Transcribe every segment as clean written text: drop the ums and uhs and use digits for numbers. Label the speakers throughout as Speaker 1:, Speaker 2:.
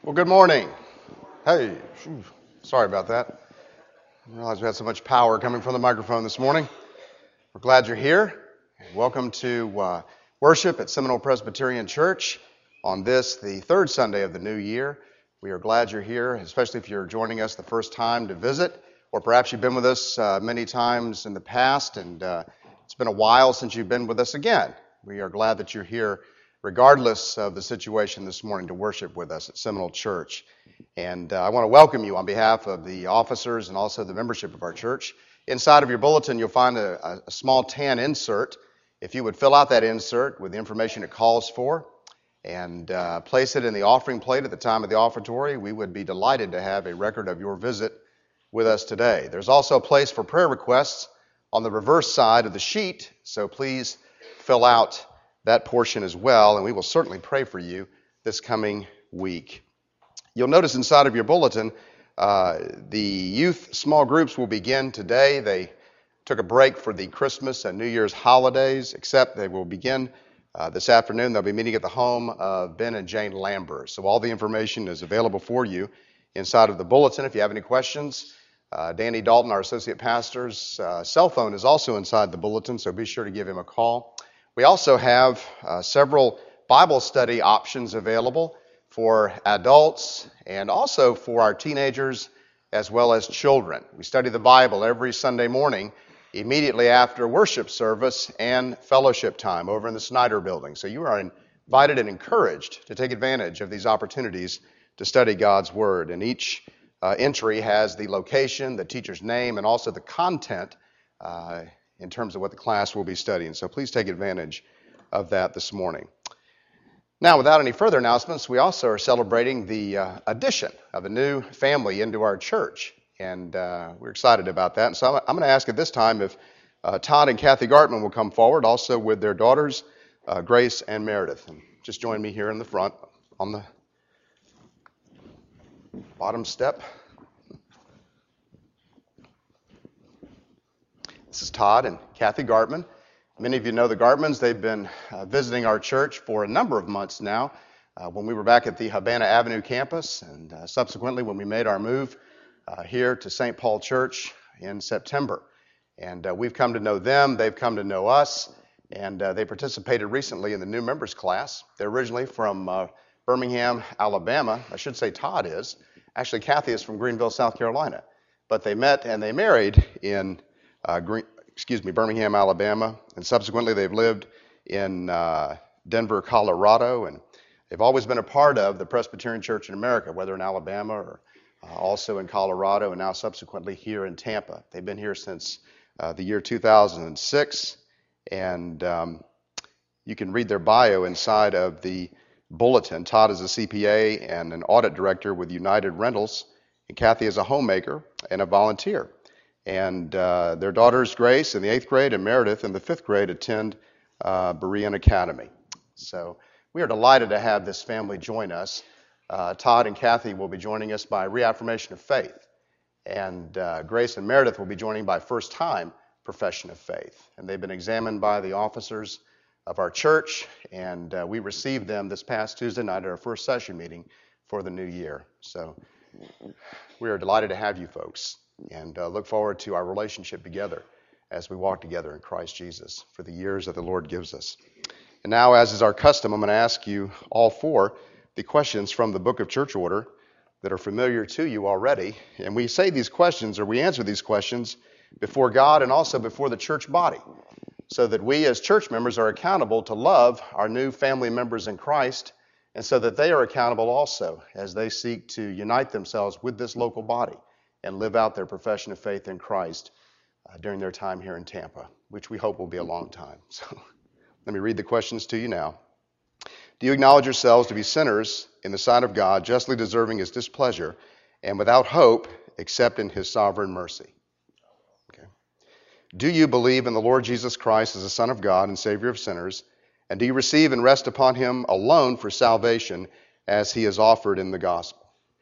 Speaker 1: Well, good morning. Hey, sorry about that. I didn't realize we had so much power coming from the microphone this morning. We're glad you're here. Welcome to worship at Seminole Presbyterian Church on this, the third Sunday of the new year. We are glad you're here, especially if you're joining us the first time to visit, or perhaps you've been with us many times in the past, and it's been a while since you've been with us again. We are glad that you're here regardless of the situation this morning to worship with us at Seminole Church. And I want to welcome you on behalf of the officers and also the membership of our church. Inside of your bulletin, you'll find a small tan insert. If you would fill out that insert with the information it calls for and place it in the offering plate at the time of the offertory, we would be delighted to have a record of your visit with us today. There's also a place for prayer requests on the reverse side of the sheet, so please fill out that portion as well, and we will certainly pray for you this coming week. You'll notice inside of your bulletin, the youth small groups will begin today. They took a break for the Christmas and New Year's holidays, except they will begin this afternoon. They'll be meeting at the home of Ben and Jane Lambert. So all the information is available for you inside of the bulletin. If you have any questions, Danny Dalton, our associate pastor's cell phone is also inside the bulletin, so be sure to give him a call. We also have several Bible study options available for adults and also for our teenagers as well as children. We study the Bible every Sunday morning immediately after worship service and fellowship time over in the Snyder Building. So you are invited and encouraged to take advantage of these opportunities to study God's Word. And each entry has the location, the teacher's name, and also the content in terms of what the class will be studying. So please take advantage of that this morning. Now, without any further announcements, we also are celebrating the addition of a new family into our church. And we're excited about that. And so I'm going to ask at this time if Todd and Kathy Gartman will come forward, also with their daughters, Grace and Meredith. And just join me here in the front on the bottom step. This is Todd and Kathy Gartman. Many of you know the Gartmans. They've been visiting our church for a number of months now. When we were back at the Havana Avenue campus, and subsequently when we made our move here to St. Paul Church in September. And we've come to know them. They've come to know us. And they participated recently in the new members class. They're originally from Birmingham, Alabama. I should say Todd is. Actually, Kathy is from Greenville, South Carolina. But they met and they married in Birmingham, Alabama, and subsequently they've lived in Denver, Colorado, and they've always been a part of the Presbyterian Church in America, whether in Alabama or also in Colorado, and now subsequently here in Tampa. They've been here since the year 2006, and you can read their bio inside of the bulletin. Todd is a CPA and an audit director with United Rentals, and Kathy is a homemaker and a volunteer. And their daughters, Grace, in the 8th grade, and Meredith in the 5th grade, attend Berean Academy. So we are delighted to have this family join us. Todd and Kathy will be joining us by reaffirmation of faith. And Grace and Meredith will be joining by first-time profession of faith. And they've been examined by the officers of our church, and we received them this past Tuesday night at our first session meeting for the new year. So we are delighted to have you folks, and look forward to our relationship together as we walk together in Christ Jesus for the years that the Lord gives us. And now, as is our custom, I'm going to ask you all four the questions from the Book of Church Order that are familiar to you already. And we say these questions, or we answer these questions, before God and also before the church body, so that we as church members are accountable to love our new family members in Christ, and so that they are accountable also as they seek to unite themselves with this local body and live out their profession of faith in Christ during their time here in Tampa, which we hope will be a long time. So let me read the questions to you now. Do you acknowledge yourselves to be sinners in the sight of God, justly deserving His displeasure, and without hope except in His sovereign mercy? Okay. Do you believe in the Lord Jesus Christ as the Son of God and Savior of sinners, and do you receive and rest upon Him alone for salvation as He is offered in the gospel?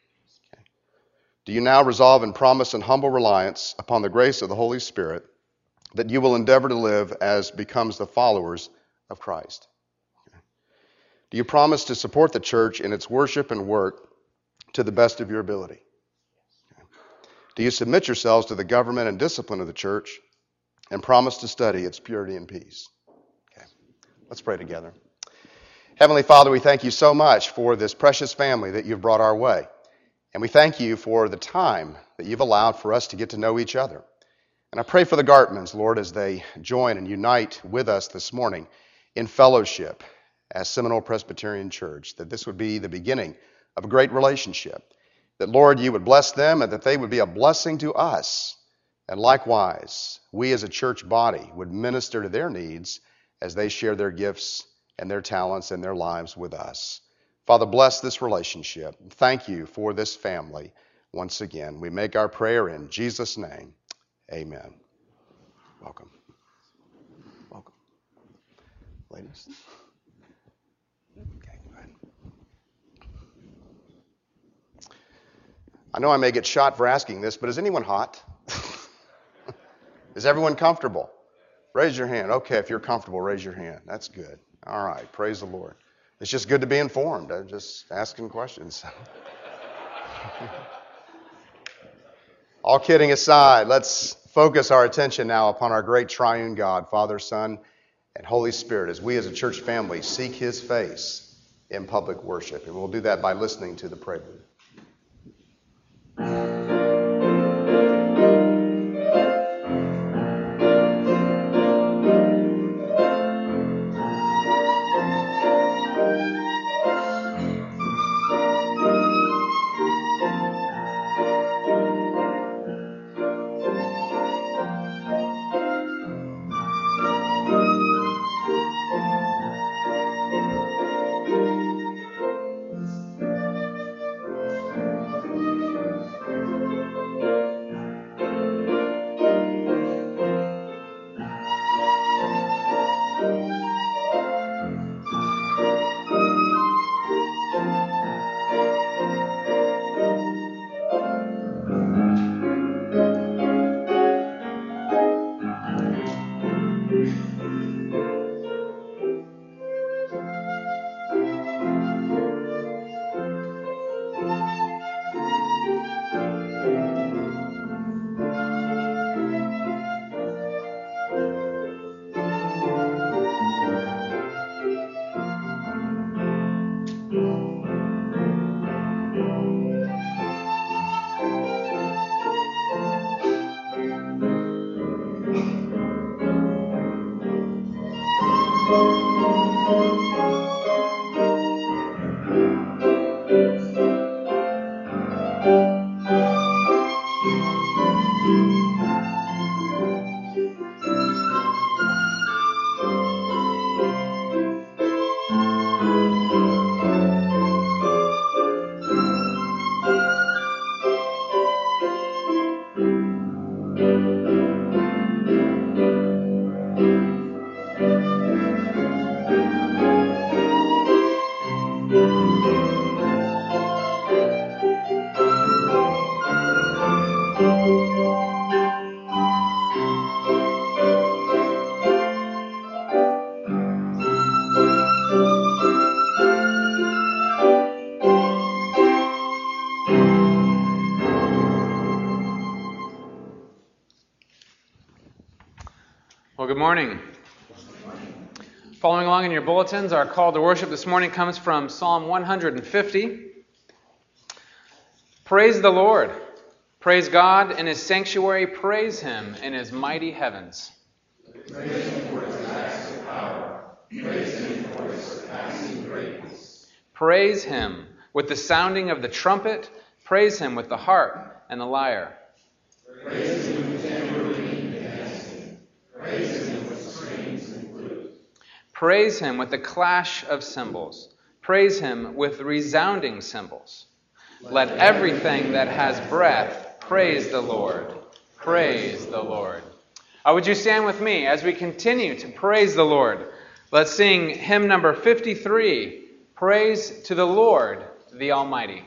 Speaker 1: Do you now resolve in promise and humble reliance upon the grace of the Holy Spirit that you will endeavor to live as becomes the followers of Christ? Do you promise to support the church in its worship and work to the best of your ability? Okay. Do you submit yourselves to the government and discipline of the church and promise to study its purity and peace? Okay. Let's pray together. Heavenly Father, we thank you so much for this precious family that you've brought our way. And we thank you for the time that you've allowed for us to get to know each other. And I pray for the Gartmans, Lord, as they join and unite with us this morning in fellowship as Seminole Presbyterian Church, that this would be the beginning of a great relationship. That, Lord, you would bless them and that they would be a blessing to us. And likewise, we as a church body would minister to their needs as they share their gifts and their talents and their lives with us. Father, bless this relationship. Thank you for this family once again. We make our prayer in Jesus' name. Amen. Welcome. Welcome. Ladies. Okay, go ahead. I know I may get shot for asking this, but is anyone hot? Is everyone comfortable? Raise your hand. Okay, if you're comfortable, raise your hand. That's good. All right, praise the Lord. It's just good to be informed. I'm just asking questions. All kidding aside, let's focus our attention now upon our great triune God, Father, Son, and Holy Spirit, as we as a church family seek his face in public worship. And we'll do that by listening to the prelude.
Speaker 2: Well, good morning. Following along in your bulletins, our call to worship this morning comes from Psalm 150. Praise the Lord. Praise God in his sanctuary. Praise him in his mighty heavens.
Speaker 3: Praise him for his acts of power. Praise him for his surpassing greatness.
Speaker 2: Praise him with the sounding of the trumpet. Praise him with the harp and the lyre.
Speaker 3: Praise him with tambourine and dancing. Praise him with strings and flute.
Speaker 2: Praise him with the clash of cymbals. Praise him with resounding cymbals. Let everything that has breath praise the Lord. Praise the Lord. Would you stand with me as we continue to praise the Lord? Let's sing hymn number 53, Praise to the Lord, the Almighty.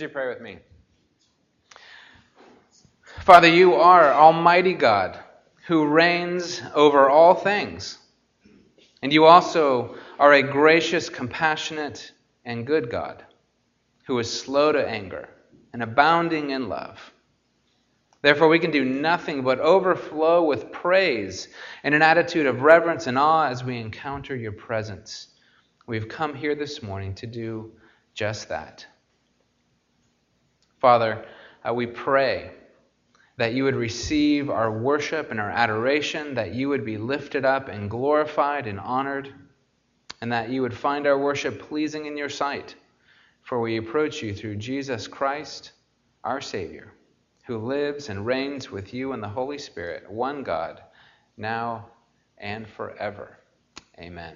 Speaker 2: Would you pray with me? Father, you are Almighty God who reigns over all things. And you also are a gracious, compassionate, and good God who is slow to anger and abounding in love. Therefore, we can do nothing but overflow with praise and an attitude of reverence and awe as we encounter your presence. We've come here this morning to do just that. Father, we pray that you would receive our worship and our adoration, that you would be lifted up and glorified and honored, and that you would find our worship pleasing in your sight. For we approach you through Jesus Christ, our Savior, who lives and reigns with you in the Holy Spirit, one God, now and forever. Amen.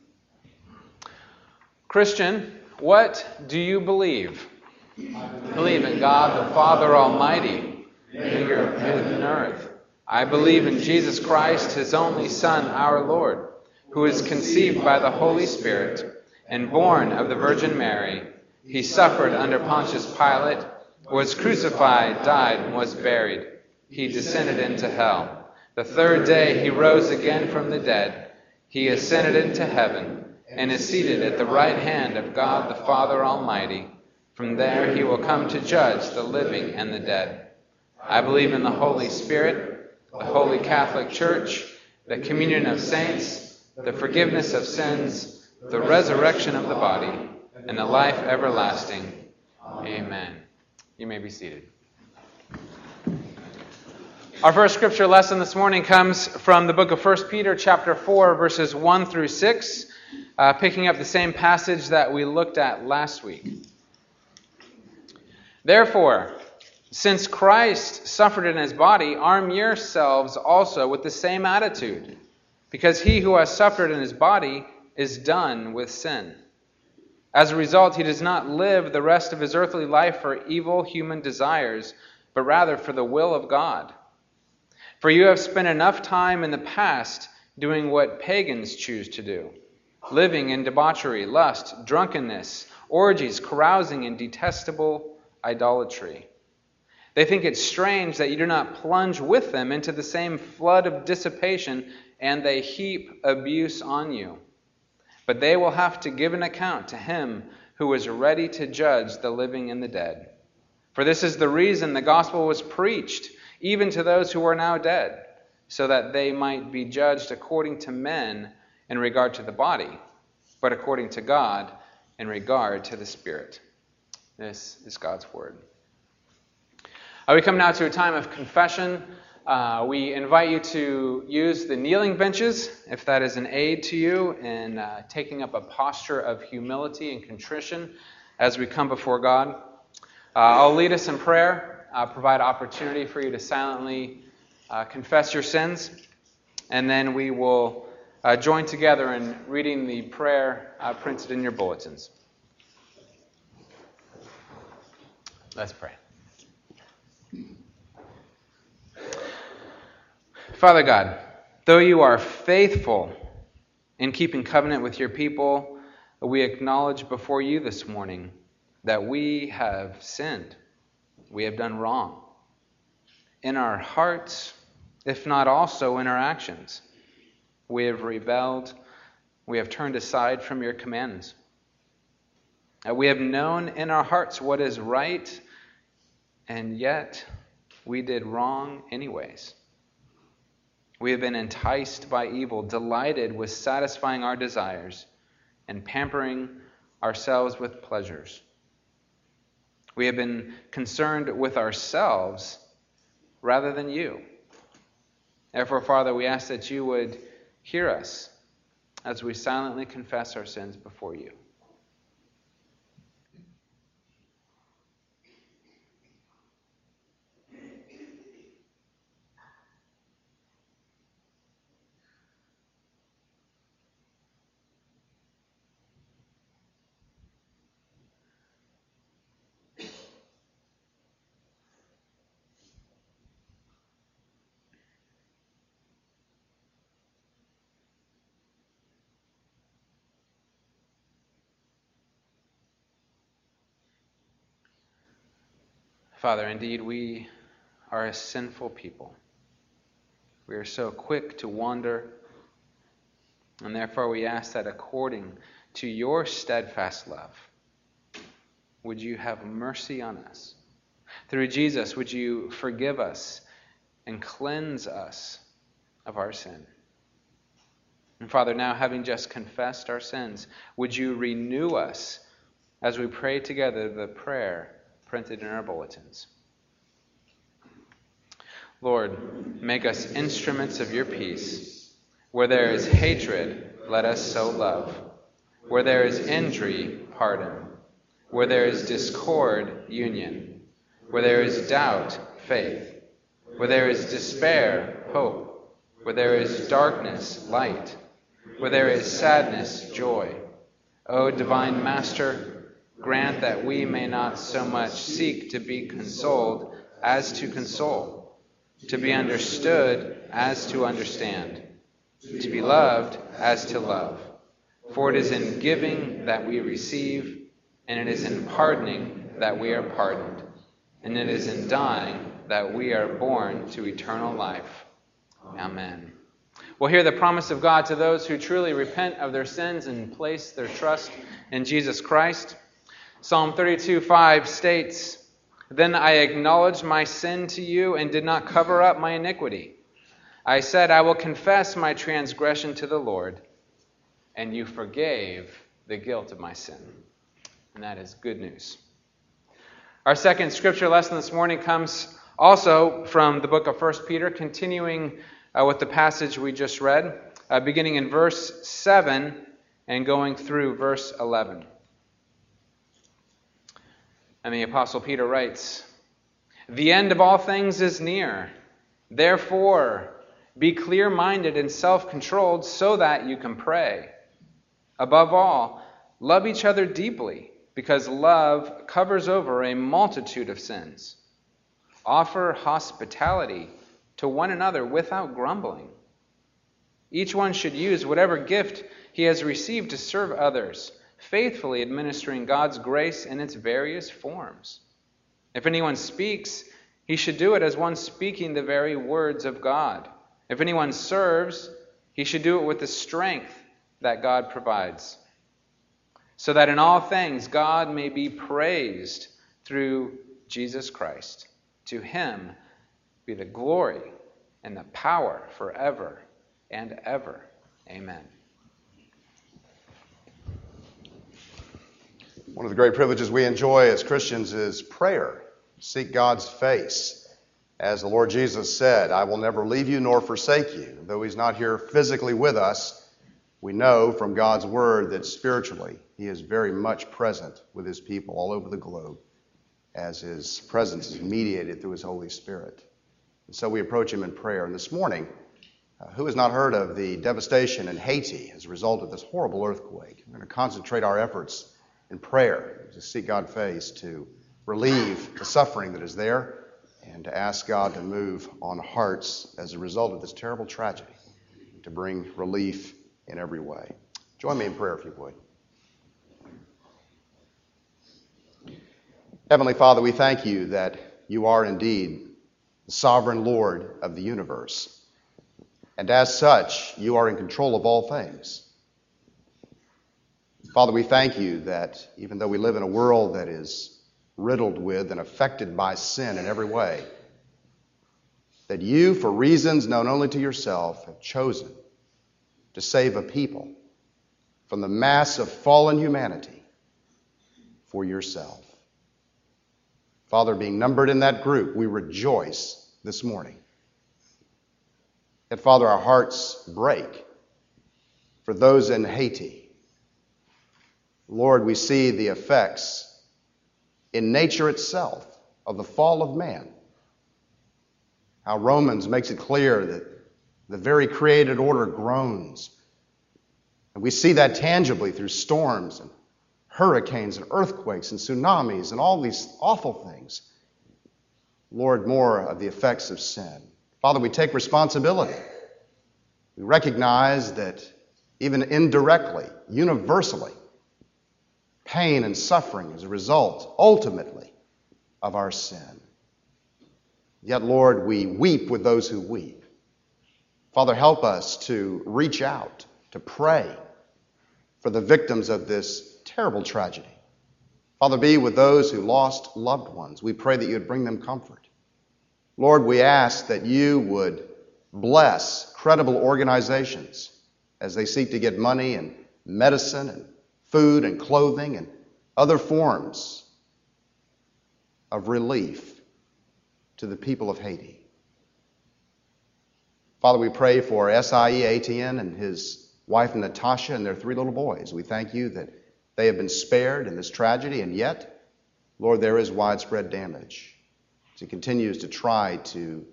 Speaker 2: Christian, what do you believe? I believe in God the Father Almighty, maker of heaven and earth. I believe in Jesus Christ, his only Son, our Lord, who is conceived by the Holy Spirit and born of the Virgin Mary. He suffered under Pontius Pilate, was crucified, died, and was buried. He descended into hell. The third day he rose again from the dead. He ascended into heaven and is seated at the right hand of God the Father Almighty. From there he will come to judge the living and the dead. I believe in the Holy Spirit, the Holy Catholic Church, the communion of saints, the forgiveness of sins, the resurrection of the body, and the life everlasting. Amen. You may be seated. Our first scripture lesson this morning comes from the book of 1 Peter chapter 4, verses 1 through 6, picking up the same passage that we looked at last week. Therefore, since Christ suffered in his body, arm yourselves also with the same attitude, because he who has suffered in his body is done with sin. As a result, he does not live the rest of his earthly life for evil human desires, but rather for the will of God. For you have spent enough time in the past doing what pagans choose to do, living in debauchery, lust, drunkenness, orgies, carousing, and detestable idolatry. They think it strange that you do not plunge with them into the same flood of dissipation, and they heap abuse on you. But they will have to give an account to him who is ready to judge the living and the dead. For this is the reason the gospel was preached, even to those who are now dead, so that they might be judged according to men in regard to the body, but according to God in regard to the Spirit. This is God's word. We come now to a time of confession. We invite you to use the kneeling benches, if that is an aid to you in taking up a posture of humility and contrition as we come before God. I'll lead us in prayer, provide opportunity for you to silently confess your sins, and then we will join together in reading the prayer printed in your bulletins. Let's pray. Father God, though you are faithful in keeping covenant with your people, we acknowledge before you this morning that we have sinned. We have done wrong in our hearts, if not also in our actions. We have rebelled. We have turned aside from your commands. We have known in our hearts what is right, and yet we did wrong anyways. We have been enticed by evil, delighted with satisfying our desires, and pampering ourselves with pleasures. We have been concerned with ourselves rather than you. Therefore, Father, we ask that you would hear us as we silently confess our sins before you. Father, indeed, we are a sinful people. We are so quick to wander, and therefore we ask that according to your steadfast love, would you have mercy on us? Through Jesus, would you forgive us and cleanse us of our sin? And Father, now having just confessed our sins, would you renew us as we pray together the prayer printed in our bulletins? Lord, make us instruments of your peace. Where there is hatred, let us sow love. Where there is injury, pardon. Where there is discord, union. Where there is doubt, faith. Where there is despair, hope. Where there is darkness, light. Where there is sadness, joy. O divine Master, grant that we may not so much seek to be consoled as to console, to be understood as to understand, to be loved as to love. For it is in giving that we receive, and it is in pardoning that we are pardoned, and it is in dying that we are born to eternal life. Amen. We'll hear the promise of God to those who truly repent of their sins and place their trust in Jesus Christ. Psalm 32:5 states, "Then I acknowledged my sin to you and did not cover up my iniquity. I said, I will confess my transgression to the Lord, and you forgave the guilt of my sin." And that is good news. Our second scripture lesson this morning comes also from the book of 1 Peter, continuing with the passage we just read, beginning in verse 7 and going through verse 11. And the Apostle Peter writes, "The end of all things is near. Therefore, be clear-minded and self-controlled so that you can pray. Above all, love each other deeply, because love covers over a multitude of sins. Offer hospitality to one another without grumbling. Each one should use whatever gift he has received to serve others, faithfully administering God's grace in its various forms. If anyone speaks, he should do it as one speaking the very words of God. If anyone serves, he should do it with the strength that God provides, so that in all things God may be praised through Jesus Christ. To him be the glory and the power forever and ever. Amen."
Speaker 1: One of the great privileges we enjoy as Christians is prayer. Seek God's face. As the Lord Jesus said, "I will never leave you nor forsake you." Though he's not here physically with us, we know from God's word that spiritually he is very much present with his people all over the globe, as his presence is mediated through his Holy Spirit. And so we approach him in prayer. And this morning, who has not heard of the devastation in Haiti as a result of this horrible earthquake? We're going to concentrate our efforts in prayer to seek God's face, to relieve the suffering that is there, and to ask God to move on hearts as a result of this terrible tragedy, to bring relief in every way. Join me in prayer if you would. Heavenly Father, we thank you that you are indeed the sovereign Lord of the universe. And as such, you are in control of all things. Father, we thank you that even though we live in a world that is riddled with and affected by sin in every way, that you, for reasons known only to yourself, have chosen to save a people from the mass of fallen humanity for yourself. Father, being numbered in that group, we rejoice this morning. Yet, Father, our hearts break for those in Haiti. Lord, we see the effects in nature itself of the fall of man. How Romans makes it clear that the very created order groans. And we see that tangibly through storms and hurricanes and earthquakes and tsunamis and all these awful things. Lord, more of the effects of sin. Father, we take responsibility. We recognize that even indirectly, universally, pain and suffering is a result, ultimately, of our sin. Yet, Lord, we weep with those who weep. Father, help us to reach out, to pray for the victims of this terrible tragedy. Father, be with those who lost loved ones. We pray that you would bring them comfort. Lord, we ask that you would bless credible organizations as they seek to get money and medicine and food and clothing and other forms of relief to the people of Haiti. Father, we pray for SIE Etienne and his wife Natasha and their 3 little boys. We thank you that they have been spared in this tragedy, and yet, Lord, there is widespread damage. He continues to try to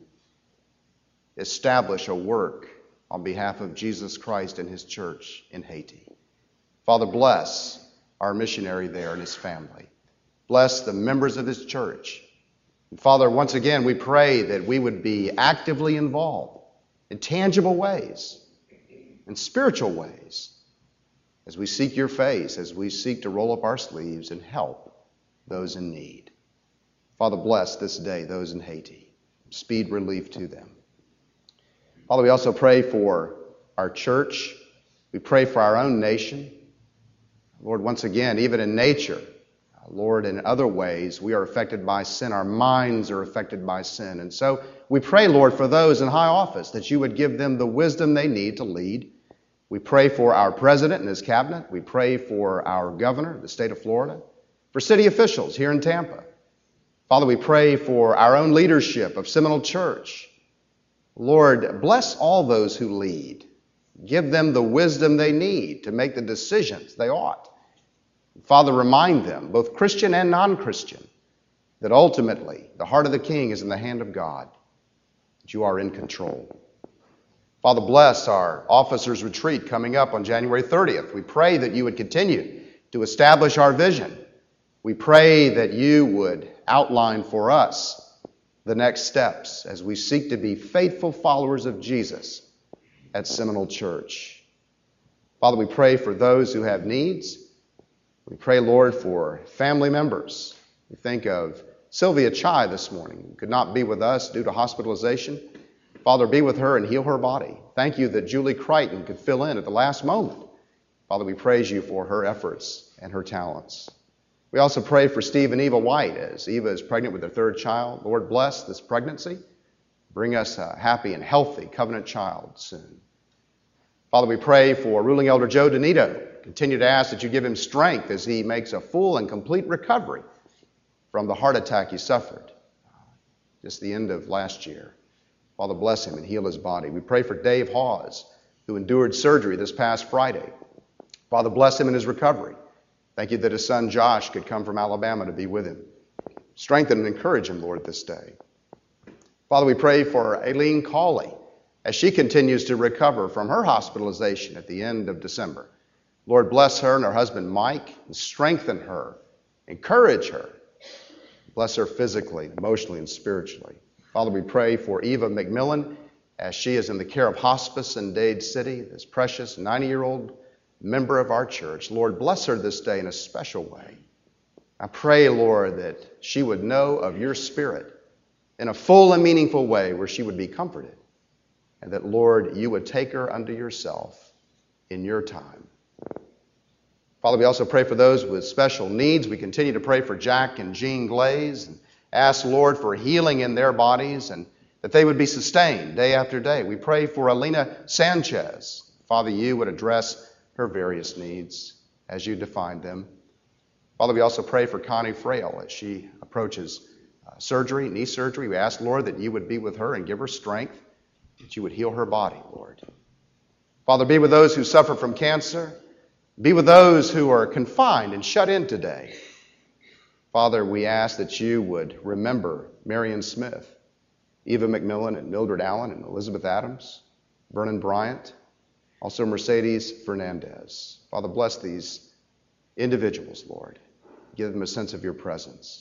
Speaker 1: establish a work on behalf of Jesus Christ and his church in Haiti. Father, bless our missionary there and his family. Bless the members of his church. And Father, once again, we pray that we would be actively involved in tangible ways, in spiritual ways, as we seek your face, as we seek to roll up our sleeves and help those in need. Father, bless this day those in Haiti. Speed relief to them. Father, we also pray for our church. We pray for our own nation. Lord, once again, even in nature, Lord, in other ways, we are affected by sin. Our minds are affected by sin. And so we pray, Lord, for those in high office, that you would give them the wisdom they need to lead. We pray for our president and his cabinet. We pray for our governor of the state of Florida, for city officials here in Tampa. Father, we pray for our own leadership of Seminole Church. Lord, bless all those who lead. Give them the wisdom they need to make the decisions they ought. Father, remind them, both Christian and non-Christian, that ultimately the heart of the king is in the hand of God, that you are in control. Father, bless our officers' retreat coming up on January 30th. We pray that you would continue to establish our vision. We pray that you would outline for us the next steps as we seek to be faithful followers of Jesus at Seminole Church. Father, we pray for those who have needs. We pray, Lord, for family members. We think of Sylvia Chai this morning, who could not be with us due to hospitalization. Father, be with her and heal her body. Thank you that Julie Crichton could fill in at the last moment. Father, we praise you for her efforts and her talents. We also pray for Steve and Eva White as Eva is pregnant with their 3rd child. Lord, bless this pregnancy. Bring us a happy and healthy covenant child soon. Father, we pray for ruling elder Joe Donito. Continue to ask that you give him strength as he makes a full and complete recovery from the heart attack he suffered just the end of last year. Father, bless him and heal his body. We pray for Dave Hawes, who endured surgery this past Friday. Father, bless him in his recovery. Thank you that his son Josh could come from Alabama to be with him. Strengthen and encourage him, Lord, this day. Father, we pray for Aileen Cawley as she continues to recover from her hospitalization at the end of December. Lord, bless her and her husband Mike and strengthen her, encourage her. Bless her physically, emotionally, and spiritually. Father, we pray for Eva McMillan as she is in the care of hospice in Dade City, this precious 90-year-old member of our church. Lord, bless her this day in a special way. I pray, Lord, that she would know of your Spirit in a full and meaningful way where she would be comforted, and that, Lord, you would take her unto yourself in your time. Father, we also pray for those with special needs. We continue to pray for Jack and Jean Glaze and ask, Lord, for healing in their bodies and that they would be sustained day after day. We pray for Alina Sanchez. Father, you would address her various needs as you defined them. Father, we also pray for Connie Frail as she approaches surgery, knee surgery. We ask, Lord, that you would be with her and give her strength, that you would heal her body, Lord. Father, be with those who suffer from cancer. Be with those who are confined and shut in today. Father, we ask that you would remember Marion Smith, Eva McMillan, and Mildred Allen, and Elizabeth Adams, Vernon Bryant, also Mercedes Fernandez. Father, bless these individuals, Lord. Give them a sense of your presence.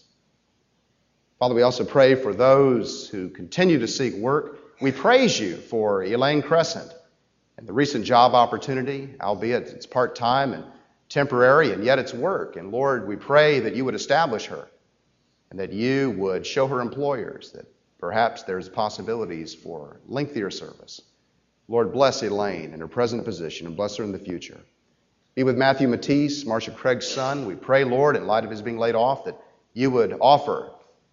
Speaker 1: Father, we also pray for those who continue to seek work. We praise you for Elaine Crescent and the recent job opportunity, albeit it's part-time and temporary, and yet it's work. And Lord, we pray that you would establish her and that you would show her employers that Perhaps there's possibilities for lengthier service. Lord, bless Elaine in her present position and bless her in the future. Be with Matthew Matisse, Marcia Craig's son. We pray, Lord, in light of his being laid off, that you would offer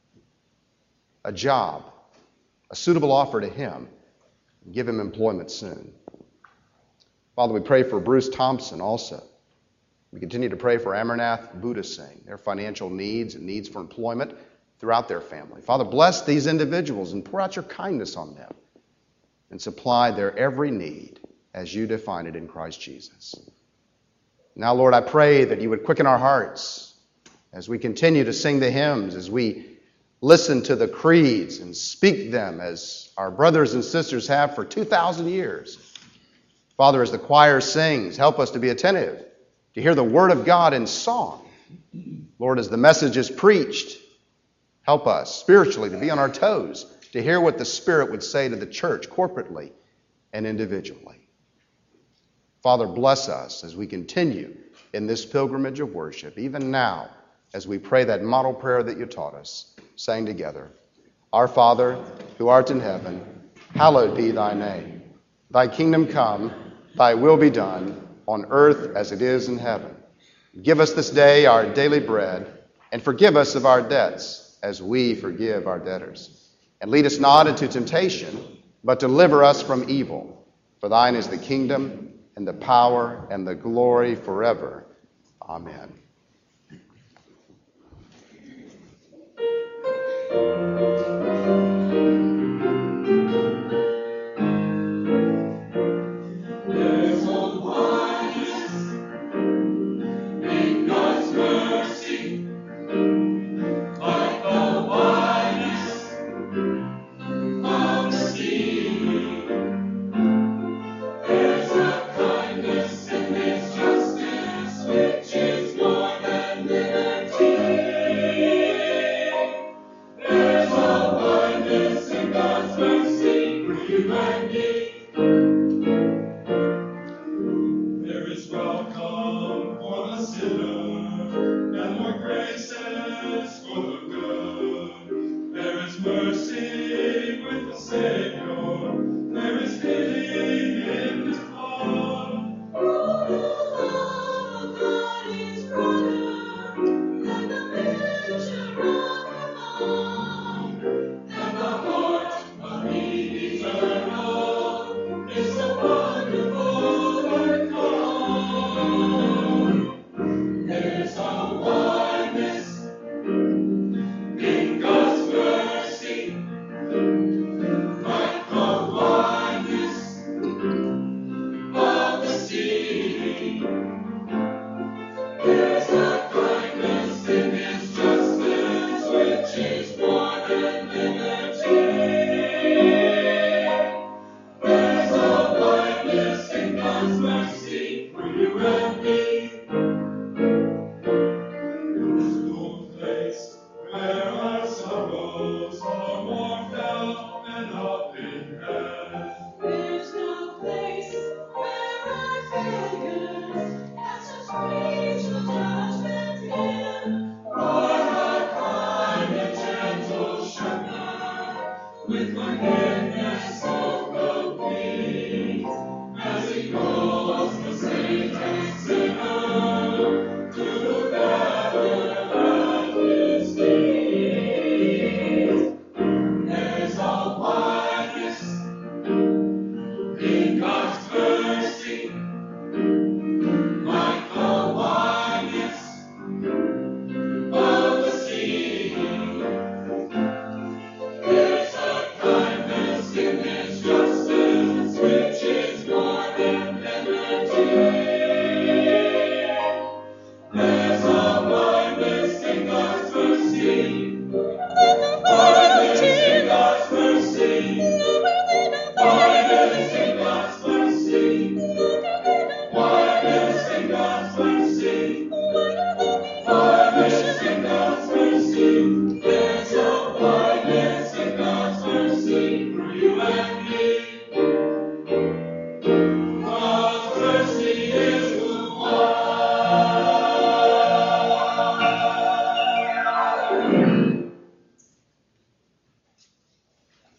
Speaker 1: a job, a suitable offer to him, and give him employment soon. Father, we pray for Bruce Thompson also. We continue to pray for Amarnath Buddha Singh, their financial needs and needs for employment throughout their family. Father, bless these individuals and pour out your kindness on them and supply their every need as you define it in Christ Jesus. Now, Lord, I pray that you would quicken our hearts as we continue to sing the hymns, as we listen to the creeds and speak them as our brothers and sisters have for 2,000 years. Father, as the choir sings, help us to be attentive, to hear the word of God in song. Lord, as the message is preached, help us spiritually to be on our toes, to hear what the Spirit would say to the church corporately and individually. Father, bless us as we continue in this pilgrimage of worship, even now as we pray that model prayer that you taught us, saying together, Our Father, who art in heaven, hallowed be thy name. Thy kingdom come, thy will be done, on earth as it is in heaven. Give us this day our daily bread, and forgive us of our debts, as we forgive our debtors. And lead us not into temptation, but deliver us from evil. For thine is the kingdom, and the power, and the glory forever. Amen.
Speaker 3: Is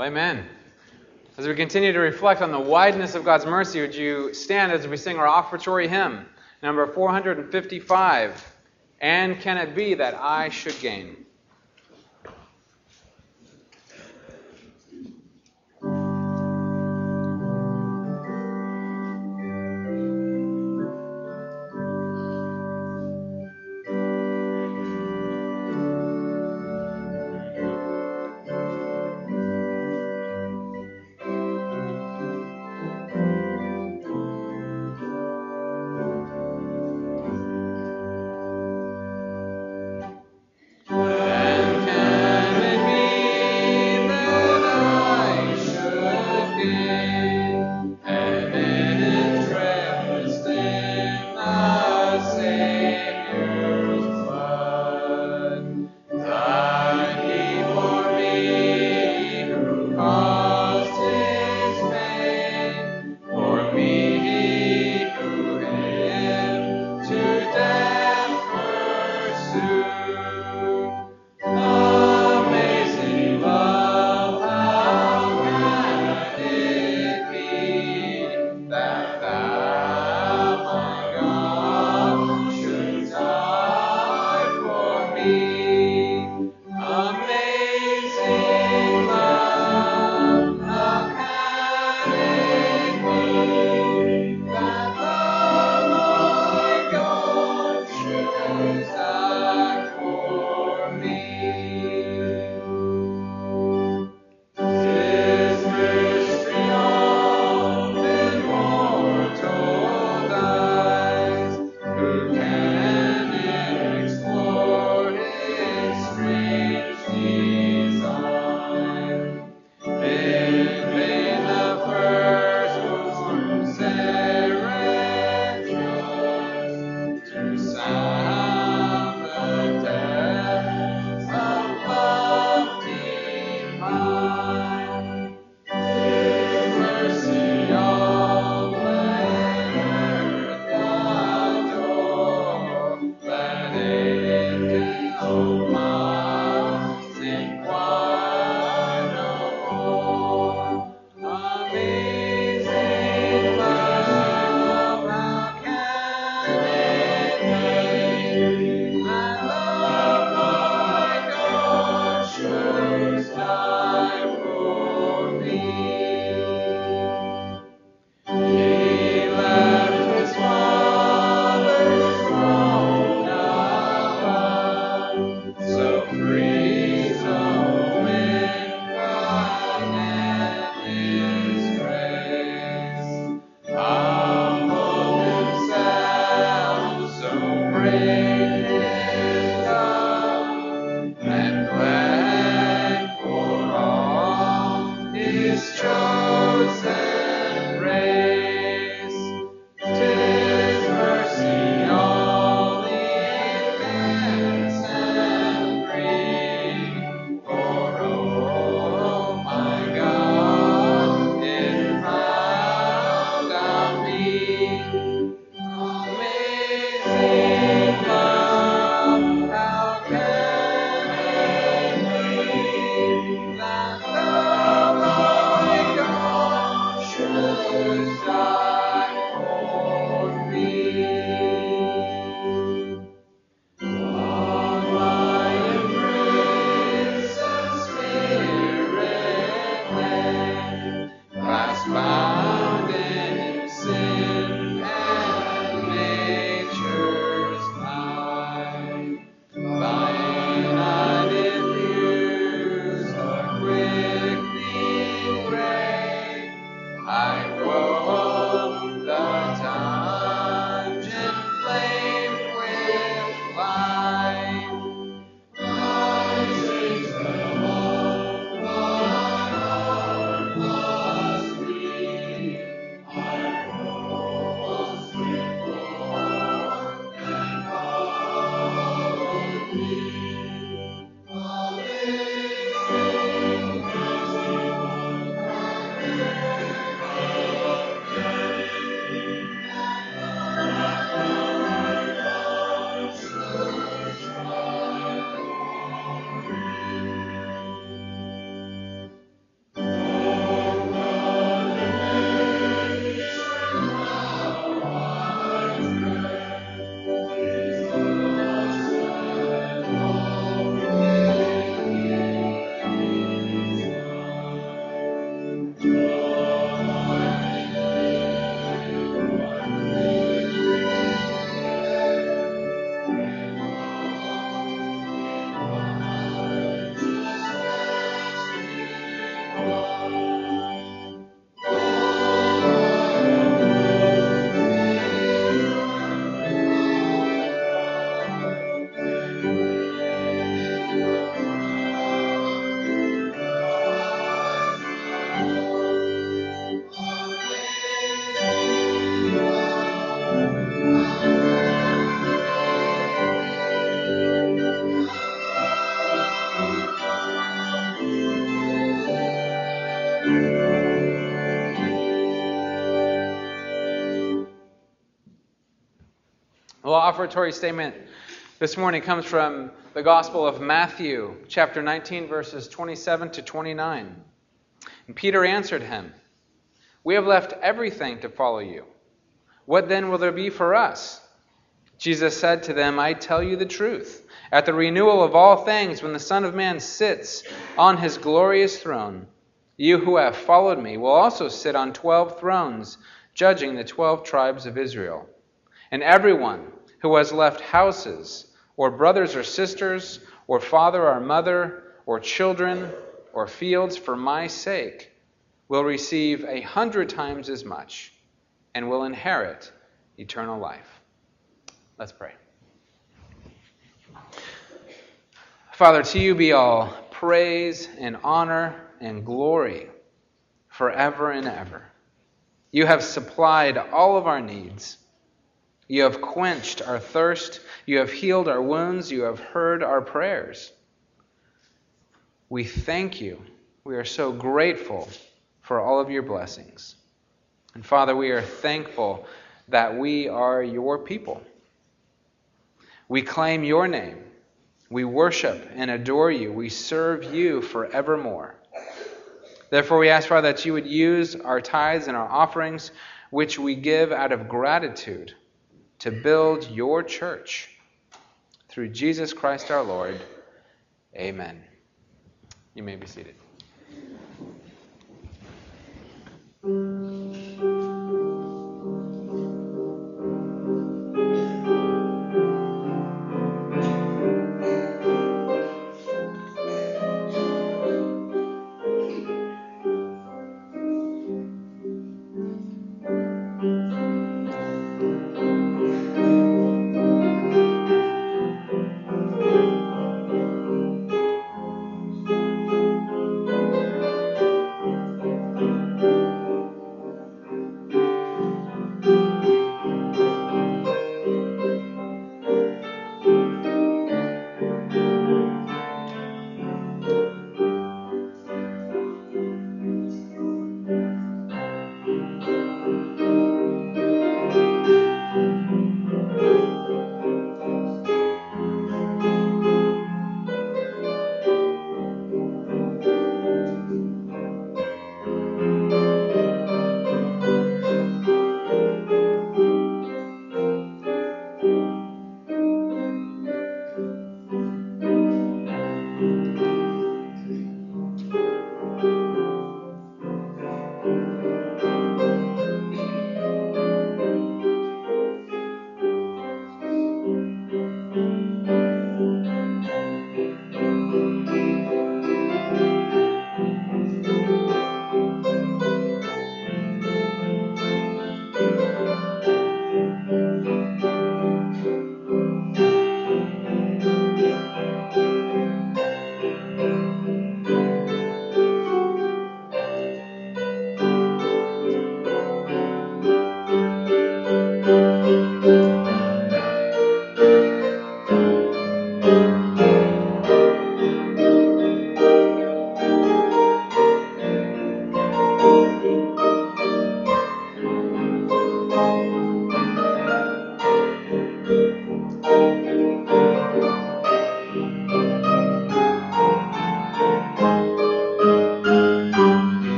Speaker 2: Amen. As we continue to reflect on the wideness of God's mercy, would you stand as we sing our offertory hymn, number 455, And Can It Be That I Should Gain?
Speaker 3: Amen.
Speaker 2: Well, offertory statement this morning comes from the Gospel of Matthew, chapter 19, verses 27 to 29. And Peter answered him, "We have left everything to follow you. What then will there be for us?" Jesus said to them, "I tell you the truth. At the renewal of all things, when the Son of Man sits on his glorious throne, you who have followed me will also sit on 12 thrones, judging the 12 tribes of Israel. And everyone who has left houses, or brothers or sisters, or father or mother, or children, or fields for my sake, will receive 100 times as much, and will inherit eternal life." Let's pray. Father, to you be all praise and honor and glory forever and ever. You have supplied all of our needs. You have quenched our thirst. You have healed our wounds. You have heard our prayers. We thank you. We are so grateful for all of your blessings. And Father, we are thankful that we are your people. We claim your name. We worship and adore you. We serve you forevermore. Therefore, we ask, Father, that you would use our tithes and our offerings, which we give out of gratitude, to build your church. Through Jesus Christ our Lord. Amen. You may be seated.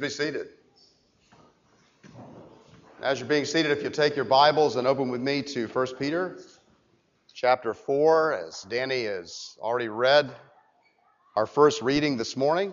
Speaker 1: be seated. As you're being seated, if you take your Bibles and open with me to 1 Peter chapter 4, as Danny has already read our first reading this morning.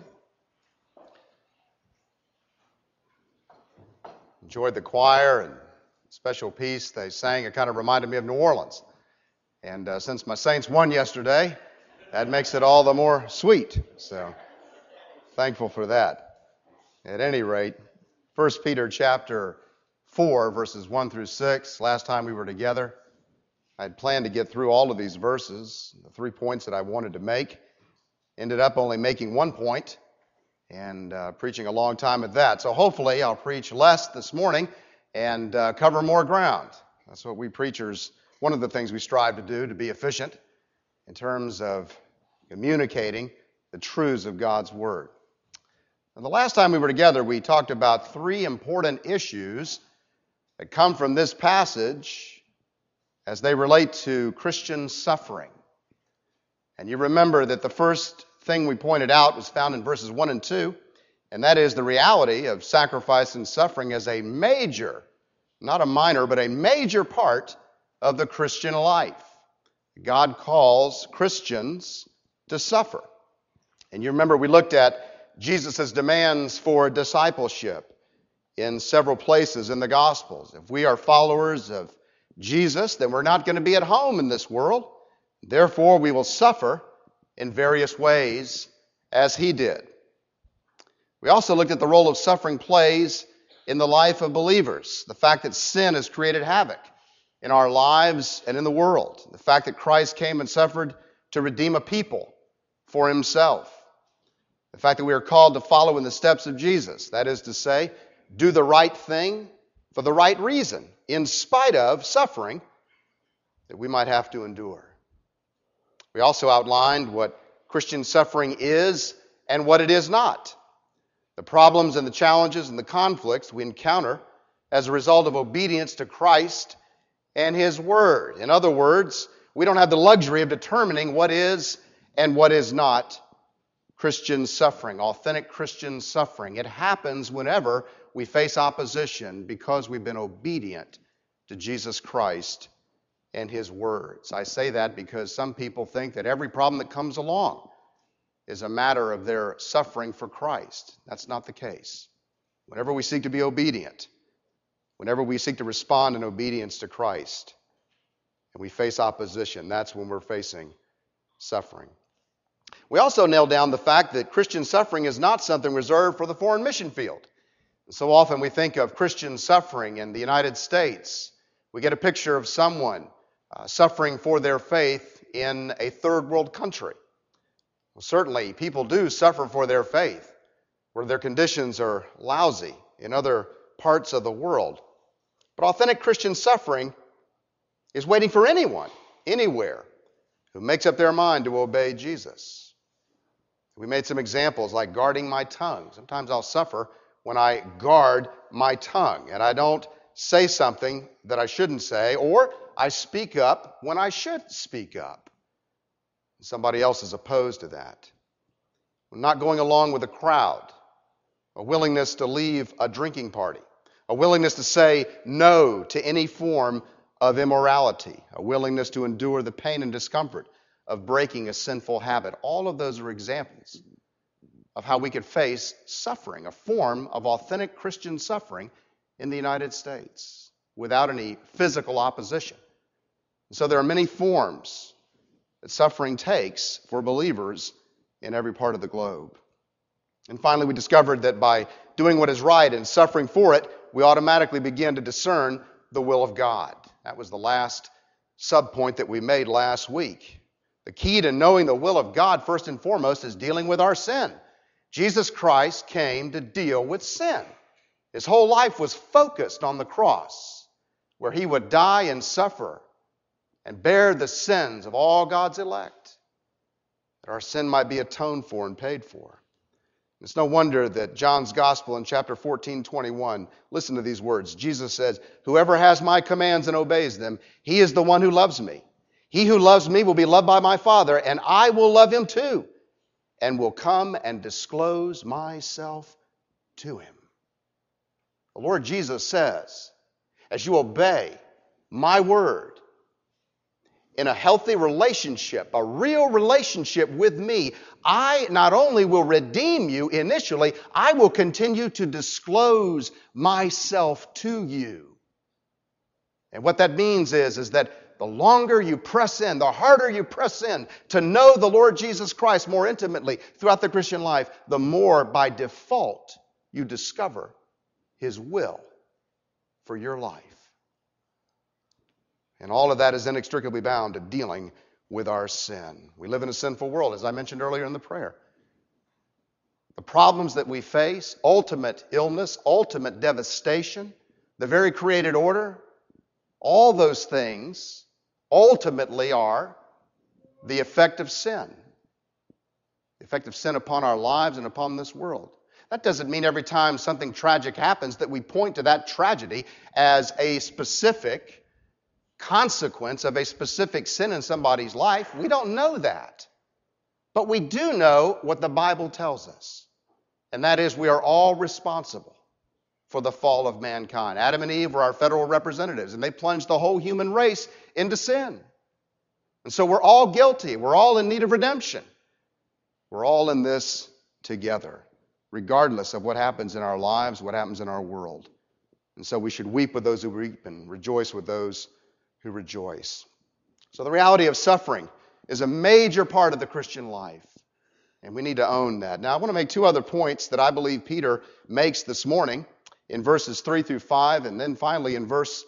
Speaker 1: Enjoyed the choir and special piece they sang. It kind of reminded me of New Orleans. And since my Saints won yesterday, that makes it all the more sweet. So thankful for that. At any rate, 1 Peter chapter 4, verses 1 through 6. Last time we were together, I had planned to get through all of these verses, the 3 points that I wanted to make. Ended up only making 1 point and preaching a long time at that. So hopefully I'll preach less this morning and cover more ground. That's what we preachers, one of the things we strive to do, to be efficient in terms of communicating the truths of God's Word. Now, the last time we were together, we talked about 3 important issues that come from this passage as they relate to Christian suffering. And you remember that the first thing we pointed out was found in verses 1 and 2, and that is the reality of sacrifice and suffering as a major, not a minor, but a major part of the Christian life. God calls Christians to suffer. And you remember we looked at Jesus' demands for discipleship in several places in the Gospels. If we are followers of Jesus, then we're not going to be at home in this world. Therefore, we will suffer in various ways as he did. We also looked at the role of suffering plays in the life of believers. The fact that sin has created havoc in our lives and in the world. The fact that Christ came and suffered to redeem a people for himself. The fact that we are called to follow in the steps of Jesus. That is to say, do the right thing for the right reason, in spite of suffering that we might have to endure. We also outlined what Christian suffering is and what it is not. The problems and the challenges and the conflicts we encounter as a result of obedience to Christ and his Word. In other words, we don't have the luxury of determining what is and what is not Christian suffering, authentic Christian suffering. It happens whenever we face opposition because we've been obedient to Jesus Christ and his words. I say that because some people think that every problem that comes along is a matter of their suffering for Christ. That's not the case. Whenever we seek to be obedient, whenever we seek to respond in obedience to Christ, and we face opposition, that's when we're facing suffering. We also nailed down the fact that Christian suffering is not something reserved for the foreign mission field. So often we think of Christian suffering in the United States. We get a picture of someone suffering for their faith in a third world country. Well, certainly people do suffer for their faith where their conditions are lousy in other parts of the world. But authentic Christian suffering is waiting for anyone, anywhere, who makes up their mind to obey Jesus. We made some examples like guarding my tongue. Sometimes I'll suffer when I guard my tongue and I don't say something that I shouldn't say, or I speak up when I should speak up. Somebody else is opposed to that. Not going along with the crowd, a willingness to leave a drinking party, a willingness to say no to any form of immorality, a willingness to endure the pain and discomfort of breaking a sinful habit. All of those are examples of how we could face suffering, a form of authentic Christian suffering in the United States without any physical opposition. So there are many forms that suffering takes for believers in every part of the globe. And finally, we discovered that by doing what is right and suffering for it, we automatically begin to discern the will of God. That was the last subpoint that we made last week. The key to knowing the will of God, first and foremost, is dealing with our sin. Jesus Christ came to deal with sin. His whole life was focused on the cross, where he would die and suffer and bear the sins of all God's elect, that our sin might be atoned for and paid for. It's no wonder that John's Gospel in chapter 14:21, listen to these words. Jesus says, "Whoever has my commands and obeys them, he is the one who loves me. He who loves me will be loved by my Father, and I will love him too, and will come and disclose myself to him." The Lord Jesus says, as you obey my word in a healthy relationship, a real relationship with me, I not only will redeem you initially, I will continue to disclose myself to you. And what that means is that the longer you press in, the harder you press in to know the Lord Jesus Christ more intimately throughout the Christian life, the more by default you discover His will for your life. And all of that is inextricably bound to dealing with our sin. We live in a sinful world, as I mentioned earlier in the prayer. The problems that we face, ultimate illness, ultimate devastation, the very created order, all those things ultimately are the effect of sin. The effect of sin upon our lives and upon this world. That doesn't mean every time something tragic happens that we point to that tragedy as a specific consequence of a specific sin in somebody's life. We don't know that. But we do know what the Bible tells us. And that is we are all responsible for the fall of mankind. Adam and Eve were our federal representatives, and they plunged the whole human race into sin. And so we're all guilty. We're all in need of redemption. We're all in this together, regardless of what happens in our lives, what happens in our world. And so we should weep with those who weep and rejoice with those who rejoice. So the reality of suffering is a major part of the Christian life, and we need to own that. Now, I want to make two other points that I believe Peter makes this morning in verses 3 through 5, and then finally in verse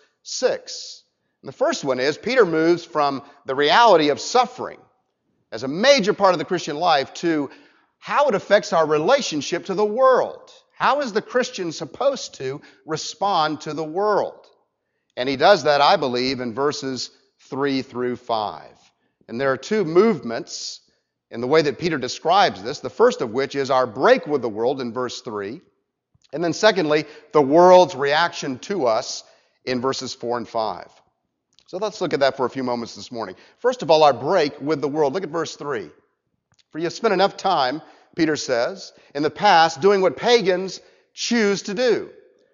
Speaker 1: 6. And the first one is Peter moves from the reality of suffering as a major part of the Christian life to how it affects our relationship to the world. How is the Christian supposed to respond to the world? And he does that, I believe, in verses 3 through 5. And there are two movements in the way that Peter describes this, the first of which is our break with the world in verse 3. And then secondly, the world's reaction to us in verses 4 and 5. So let's look at that for a few moments this morning. First of all, our break with the world. Look at verse 3. For you have spent enough time, Peter says, in the past doing what pagans choose to do.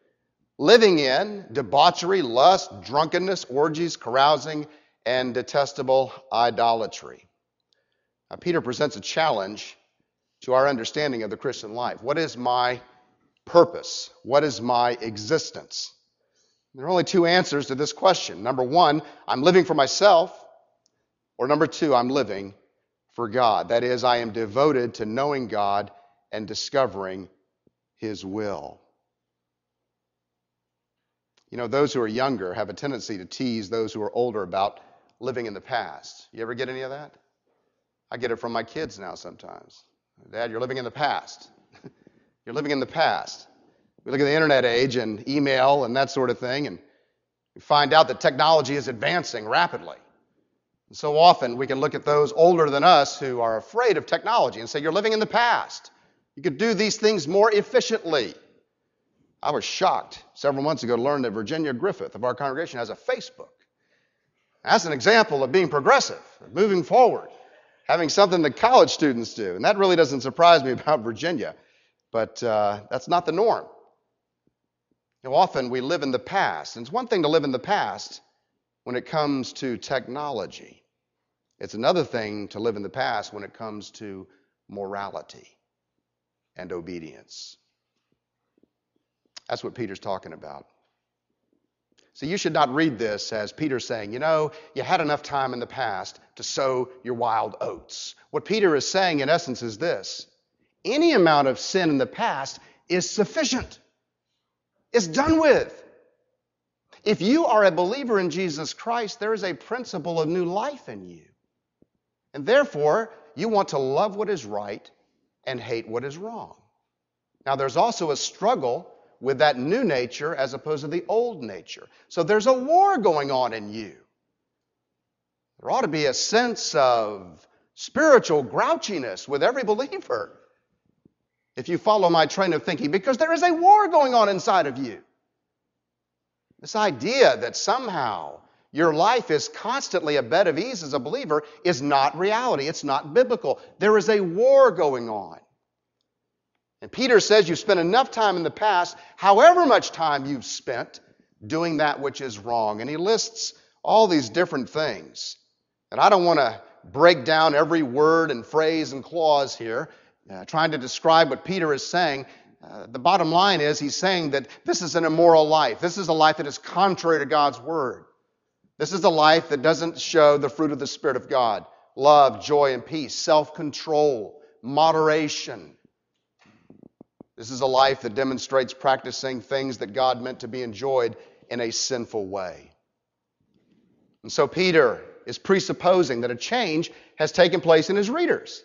Speaker 1: Living in debauchery, lust, drunkenness, orgies, carousing, and detestable idolatry. Now, Peter presents a challenge to our understanding of the Christian life. What is my purpose? What is my existence? There are only two answers to this question. Number one, I'm living for myself. Or number two, I'm living for God. That is, I am devoted to knowing God and discovering His will. You know, those who are younger have a tendency to tease those who are older about living in the past. You ever get any of that? I get it from my kids now sometimes. Dad, you're living in the past. You're living in the past. We look at the internet age and email and that sort of thing, and we find out that technology is advancing rapidly. And so often we can look at those older than us who are afraid of technology and say, you're living in the past. You could do these things more efficiently. I was shocked several months ago to learn that Virginia Griffith of our congregation has a Facebook. That's an example of being progressive, of moving forward, having something that college students do. And that really doesn't surprise me about Virginia, but that's not the norm. You know, often we live in the past, and it's one thing to live in the past when it comes to technology. It's another thing to live in the past when it comes to morality and obedience. That's what Peter's talking about. So you should not read this as Peter saying, you know, you had enough time in the past to sow your wild oats. What Peter is saying in essence is this: any amount of sin in the past is sufficient. It's done with. If you are a believer in Jesus Christ, there is a principle of new life in you. And therefore, you want to love what is right and hate what is wrong. Now, there's also a struggle with that new nature as opposed to the old nature. So there's a war going on in you. There ought to be a sense of spiritual grouchiness with every believer, if you follow my train of thinking, because there is a war going on inside of you. This idea that somehow your life is constantly a bed of ease as a believer is not reality. It's not biblical. There is a war going on. And Peter says you've spent enough time in the past, however much time you've spent, doing that which is wrong. And he lists all these different things. And I don't want to break down every word and phrase and clause here, trying to describe what Peter is saying. The bottom line is he's saying that this is an immoral life. This is a life that is contrary to God's word. This is a life that doesn't show the fruit of the Spirit of God. Love, joy, and peace, self-control, moderation. This is a life that demonstrates practicing things that God meant to be enjoyed in a sinful way. And so Peter is presupposing that a change has taken place in his readers.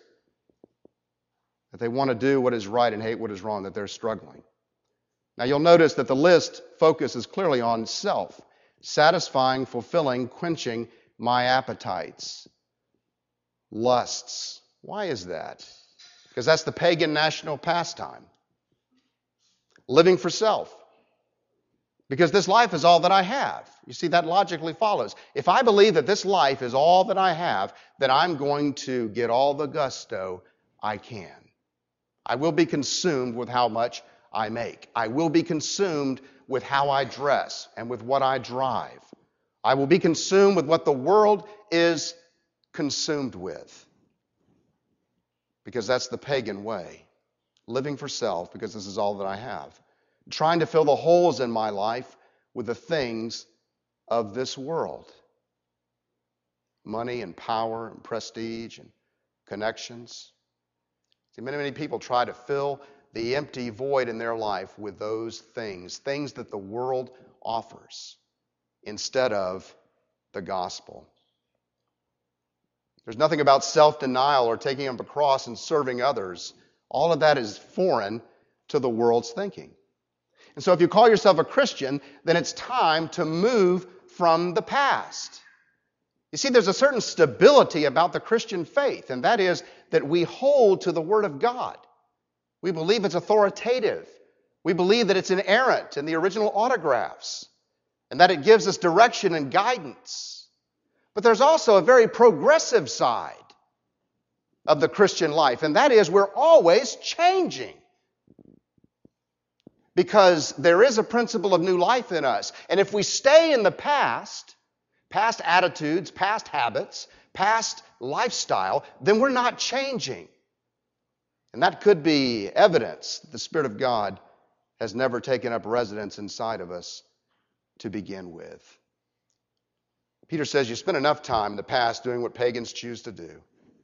Speaker 1: That they want to do what is right and hate what is wrong, that they're struggling. Now you'll notice that the list focuses clearly on self, satisfying, fulfilling, quenching my appetites, lusts. Why is that? Because that's the pagan national pastime. Living for self. Because this life is all that I have. You see, that logically follows. If I believe that this life is all that I have, then I'm going to get all the gusto I can. I will be consumed with how much I make. I will be consumed with how I dress and with what I drive. I will be consumed with what the world is consumed with. Because that's the pagan way. Living for self because this is all that I have. Trying to fill the holes in my life with the things of this world. Money and power and prestige and connections. See, many people try to fill the empty void in their life with those things that the world offers, instead of the gospel. There's nothing about self-denial or taking up a cross and serving others. All of that is foreign to the world's thinking. And so if you call yourself a Christian, then it's time to move from the past. You see, there's a certain stability about the Christian faith, and that is that we hold to the Word of God. We believe it's authoritative. We believe that it's inerrant in the original autographs, and that it gives us direction and guidance. But there's also a very progressive side of the Christian life, and that is we're always changing. Because there is a principle of new life in us. And if we stay in the past attitudes, past habits, past lifestyle, then we're not changing. And that could be evidence that the Spirit of God has never taken up residence inside of us to begin with. Peter says you spent enough time in the past doing what pagans choose to do.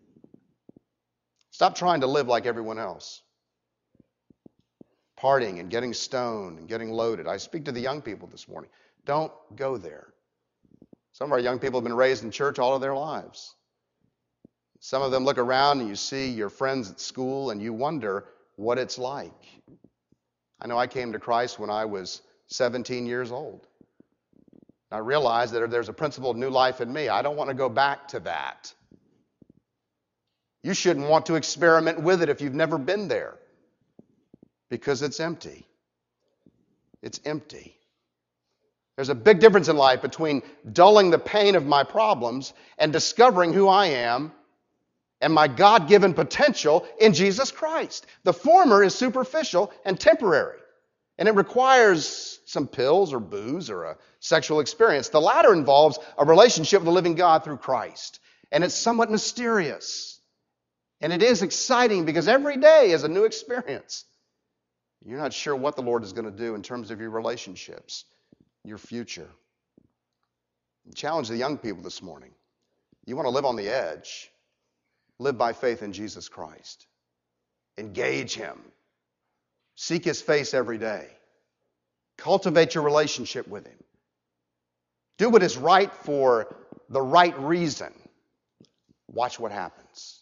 Speaker 1: Stop trying to live like everyone else. Partying and getting stoned and getting loaded. I speak to the young people this morning. Don't go there. Some of our young people have been raised in church all of their lives. Some of them look around and you see your friends at school and you wonder what it's like. I know I came to Christ when I was 17 years old. I realized that there's a principle of new life in me. I don't want to go back to that. You shouldn't want to experiment with it if you've never been there. Because it's empty. It's empty. There's a big difference in life between dulling the pain of my problems and discovering who I am and my God-given potential in Jesus Christ. The former is superficial and temporary, and it requires some pills or booze or a sexual experience. The latter involves a relationship with the living God through Christ, and it's somewhat mysterious. And it is exciting because every day is a new experience. You're not sure what the Lord is going to do in terms of your relationships, your future. Challenge the young people this morning. You want to live on the edge. Live by faith in Jesus Christ. Engage Him. Seek His face every day. Cultivate your relationship with Him. Do what is right for the right reason. Watch what happens.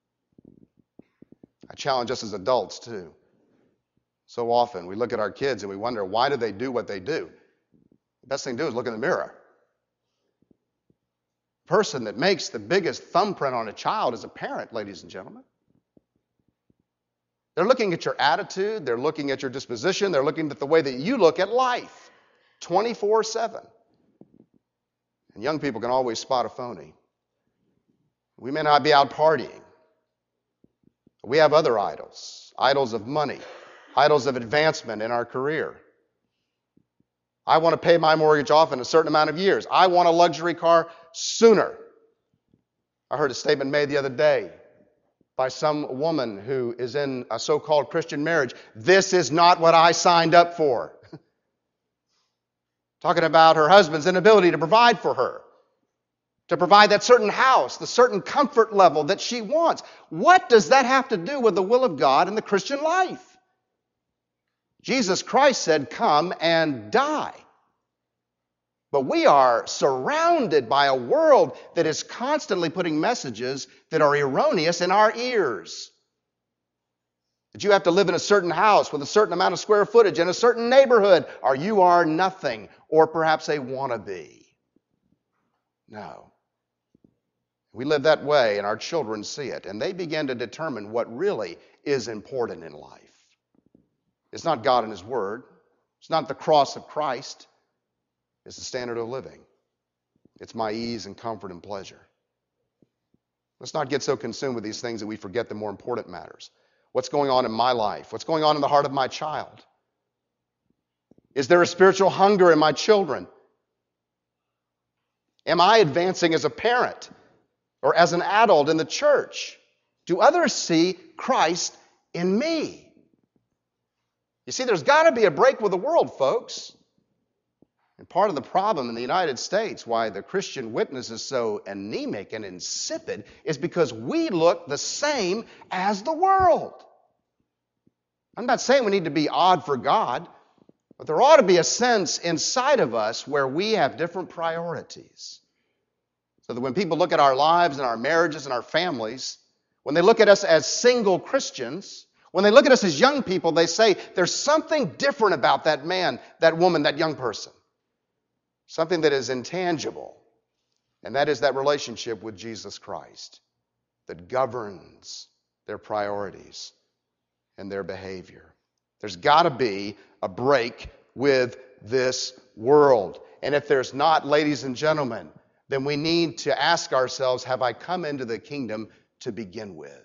Speaker 1: I challenge us as adults too. So often we look at our kids and we wonder, why do they do what they do? The best thing to do is look in the mirror. The person that makes the biggest thumbprint on a child is a parent, ladies and gentlemen. They're looking at your attitude, they're looking at your disposition, they're looking at the way that you look at life 24/7. And young people can always spot a phony. We may not be out partying. We have other idols of money, idols of advancement in our career. I want to pay my mortgage off in a certain amount of years. I want a luxury car sooner. I heard a statement made the other day by some woman who is in a so-called Christian marriage. This is not what I signed up for. Talking about her husband's inability to provide for her, to provide that certain house, the certain comfort level that she wants. What does that have to do with the will of God in the Christian life? Jesus Christ said, "Come and die." But we are surrounded by a world that is constantly putting messages that are erroneous in our ears. That you have to live in a certain house with a certain amount of square footage in a certain neighborhood, or you are nothing, or perhaps a wannabe. No. We live that way, and our children see it, and they begin to determine what really is important in life. It's not God and His Word. It's not the cross of Christ. It's the standard of living. It's my ease and comfort and pleasure. Let's not get so consumed with these things that we forget the more important matters. What's going on in my life? What's going on in the heart of my child? Is there a spiritual hunger in my children? Am I advancing as a parent or as an adult in the church? Do others see Christ in me? You see, there's got to be a break with the world, folks. And part of the problem in the United States, why the Christian witness is so anemic and insipid, is because we look the same as the world. I'm not saying we need to be odd for God, but there ought to be a sense inside of us where we have different priorities. So that when people look at our lives and our marriages and our families, when they look at us as single Christians, when they look at us as young people, they say, there's something different about that man, that woman, that young person. Something that is intangible. And that is that relationship with Jesus Christ that governs their priorities and their behavior. There's got to be a break with this world. And if there's not, ladies and gentlemen, then we need to ask ourselves, have I come into the kingdom to begin with?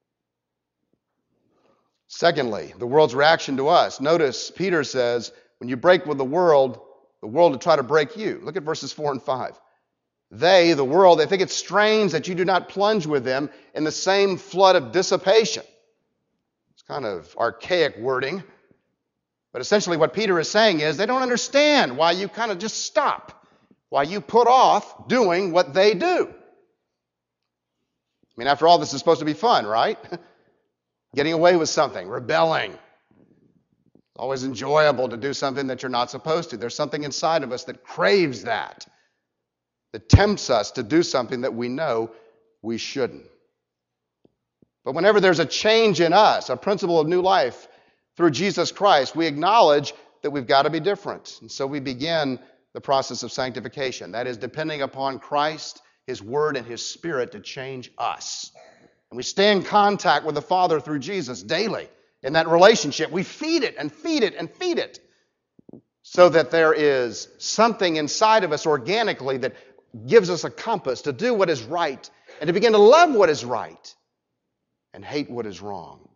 Speaker 1: Secondly, the world's reaction to us. Notice Peter says, when you break with the world will try to break you. Look at verses 4 and 5. They, the world, they think it's strange that you do not plunge with them in the same flood of dissipation. It's kind of archaic wording. But essentially what Peter is saying is they don't understand why you kind of just stop, why you put off doing what they do. I mean, after all, this is supposed to be fun, right? Getting away with something, rebelling. It's always enjoyable to do something that you're not supposed to. There's something inside of us that craves that tempts us to do something that we know we shouldn't. But whenever there's a change in us, a principle of new life through Jesus Christ, we acknowledge that we've got to be different. And so we begin the process of sanctification. That is, depending upon Christ, His Word, and His Spirit to change us. And we stay in contact with the Father through Jesus daily. In that relationship, we feed it and feed it and feed it so that there is something inside of us organically that gives us a compass to do what is right and to begin to love what is right and hate what is wrong.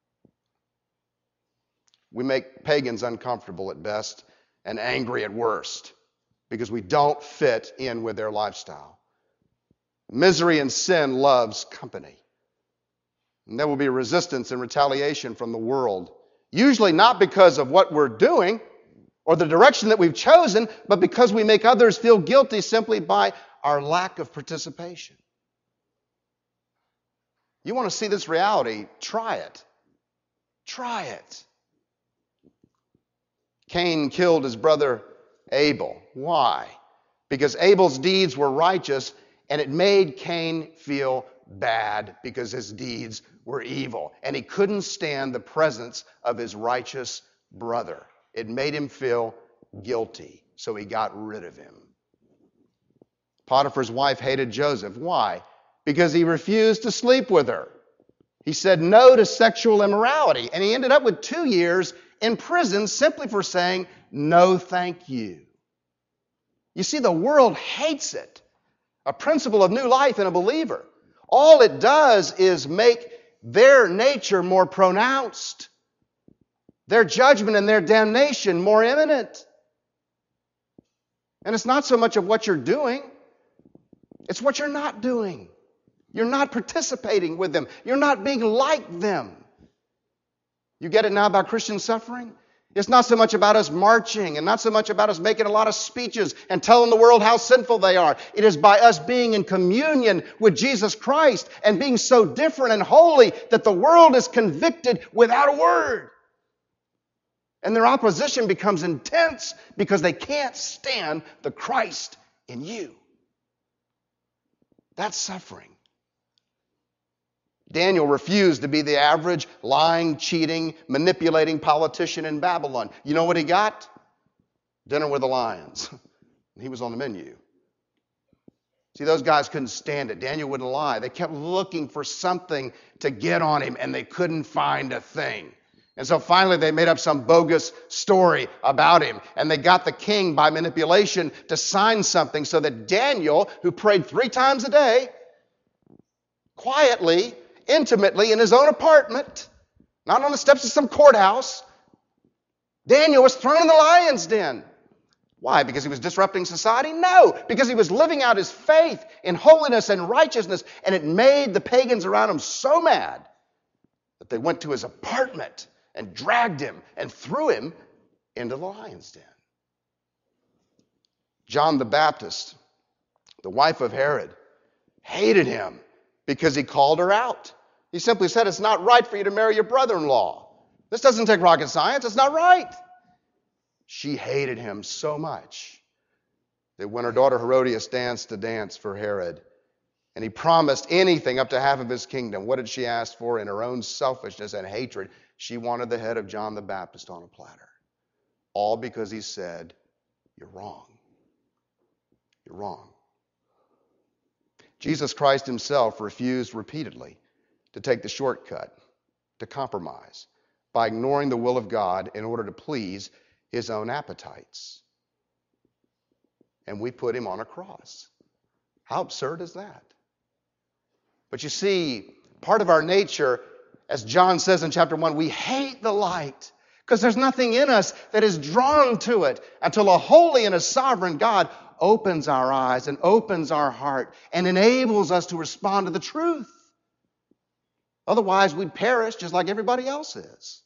Speaker 1: We make pagans uncomfortable at best and angry at worst because we don't fit in with their lifestyle. Misery and sin loves company. And there will be resistance and retaliation from the world, usually not because of what we're doing or the direction that we've chosen, but because we make others feel guilty simply by our lack of participation. You want to see this reality? Try it. Try it. Cain killed his brother Abel. Why? Because Abel's deeds were righteous, and it made Cain feel bad because his deeds were evil. And he couldn't stand the presence of his righteous brother. It made him feel guilty, so he got rid of him. Potiphar's wife hated Joseph. Why? Because he refused to sleep with her. He said no to sexual immorality, and he ended up with 2 years in prison simply for saying, no, thank you. You see, the world hates it. A principle of new life in a believer. All it does is make their nature more pronounced. their judgment and their damnation more imminent. And it's not so much of what you're doing, it's what you're not doing. You're not participating with them. You're not being like them. You get it now about Christian suffering? It's not so much about us marching and not so much about us making a lot of speeches and telling the world how sinful they are. It is by us being in communion with Jesus Christ and being so different and holy that the world is convicted without a word. And their opposition becomes intense because they can't stand the Christ in you. That's suffering. Daniel refused to be the average lying, cheating, manipulating politician in Babylon. You know what he got? Dinner with the lions. He was on the menu. See, those guys couldn't stand it. Daniel wouldn't lie. They kept looking for something to get on him, and they couldn't find a thing. And so finally they made up some bogus story about him. And they got the king by manipulation to sign something so that Daniel, who prayed 3 times a day, quietly, intimately, in his own apartment, not on the steps of some courthouse, Daniel was thrown in the lion's den. Why? Because he was disrupting society? No, because he was living out his faith in holiness and righteousness, and it made the pagans around him so mad that they went to his apartment and dragged him and threw him into the lion's den. John the Baptist, the wife of Herod, hated him because he called her out. He simply said, it's not right for you to marry your brother-in-law. This doesn't take rocket science. It's not right. She hated him so much that when her daughter Herodias danced a dance for Herod, and he promised anything up to half of his kingdom, what did she ask for? In her own selfishness and hatred, she wanted the head of John the Baptist on a platter. All because he said, you're wrong. You're wrong. Jesus Christ himself refused repeatedly to take the shortcut, to compromise, by ignoring the will of God in order to please his own appetites. And we put him on a cross. How absurd is that? But you see, part of our nature, as John says in chapter 1, we hate the light because there's nothing in us that is drawn to it until a holy and a sovereign God opens our eyes and opens our heart and enables us to respond to the truth. Otherwise, we'd perish just like everybody else is.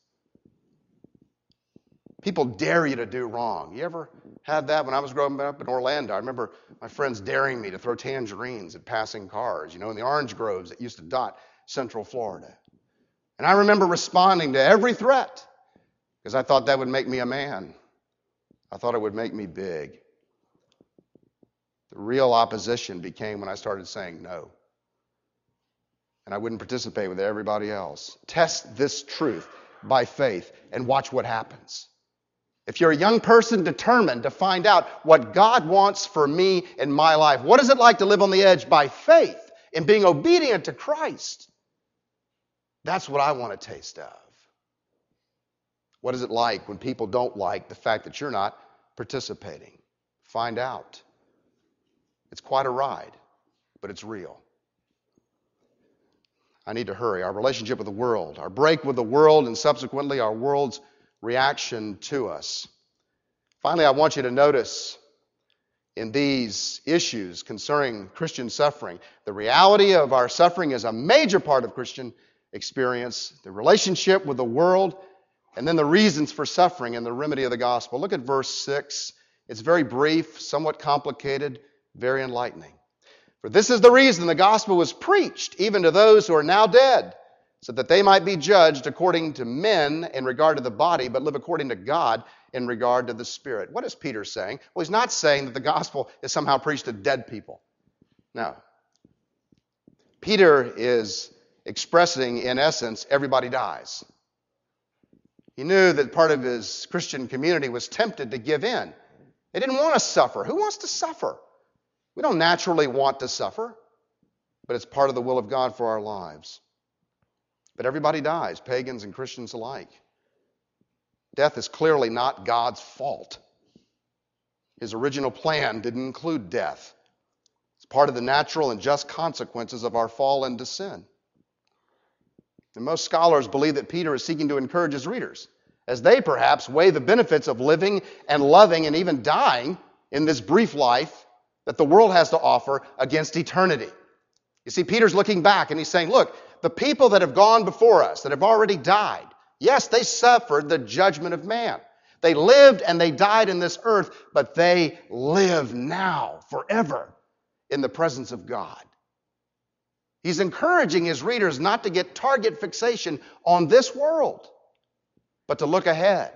Speaker 1: People dare you to do wrong. You ever had that? When I was growing up in Orlando, I remember my friends daring me to throw tangerines at passing cars, in the orange groves that used to dot Central Florida. And I remember responding to every threat because I thought that would make me a man. I thought it would make me big. The real opposition became when I started saying no. And I wouldn't participate with everybody else. Test this truth by faith and watch what happens. If you're a young person determined to find out what God wants for me in my life, what is it like to live on the edge by faith in being obedient to Christ? That's what I want to taste of. What is it like when people don't like the fact that you're not participating? Find out. It's quite a ride, but it's real. I need to hurry. Our relationship with the world, our break with the world, and subsequently our world's reaction to us. Finally, I want you to notice in these issues concerning Christian suffering, the reality of our suffering is a major part of Christian experience, the relationship with the world, and then the reasons for suffering and the remedy of the gospel. Look at verse 6. It's very brief, somewhat complicated, very enlightening. For this is the reason the gospel was preached, even to those who are now dead, so that they might be judged according to men in regard to the body, but live according to God in regard to the spirit. What is Peter saying? Well, he's not saying that the gospel is somehow preached to dead people. No. Peter is expressing, in essence, everybody dies. He knew that part of his Christian community was tempted to give in. They didn't want to suffer. Who wants to suffer? We don't naturally want to suffer, but it's part of the will of God for our lives. But everybody dies, pagans and Christians alike. Death is clearly not God's fault. His original plan didn't include death. It's part of the natural and just consequences of our fall into sin. And most scholars believe that Peter is seeking to encourage his readers as they perhaps weigh the benefits of living and loving and even dying in this brief life that the world has to offer against eternity. You see, Peter's looking back and he's saying, look, the people that have gone before us, that have already died, yes, they suffered the judgment of man. They lived and they died in this earth, but they live now forever in the presence of God. He's encouraging his readers not to get target fixation on this world, but to look ahead.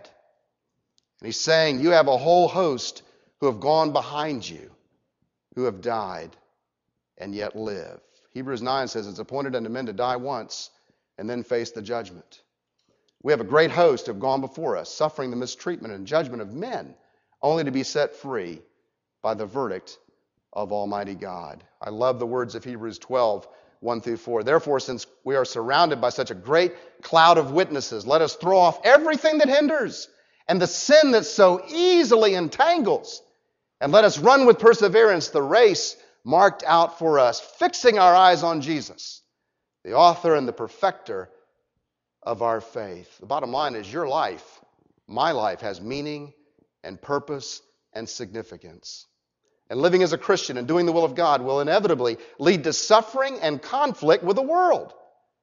Speaker 1: And he's saying, you have a whole host who have gone behind you, who have died and yet live. Hebrews 9 says it's appointed unto men to die once and then face the judgment. We have a great host who have gone before us, suffering the mistreatment and judgment of men, only to be set free by the verdict of Almighty God. I love the words of Hebrews 12, 1 through 4. Therefore, since we are surrounded by such a great cloud of witnesses, let us throw off everything that hinders and the sin that so easily entangles, and let us run with perseverance the race marked out for us, fixing our eyes on Jesus, the author and the perfecter of our faith. The bottom line is your life, my life, has meaning and purpose and significance. And living as a Christian and doing the will of God will inevitably lead to suffering and conflict with the world.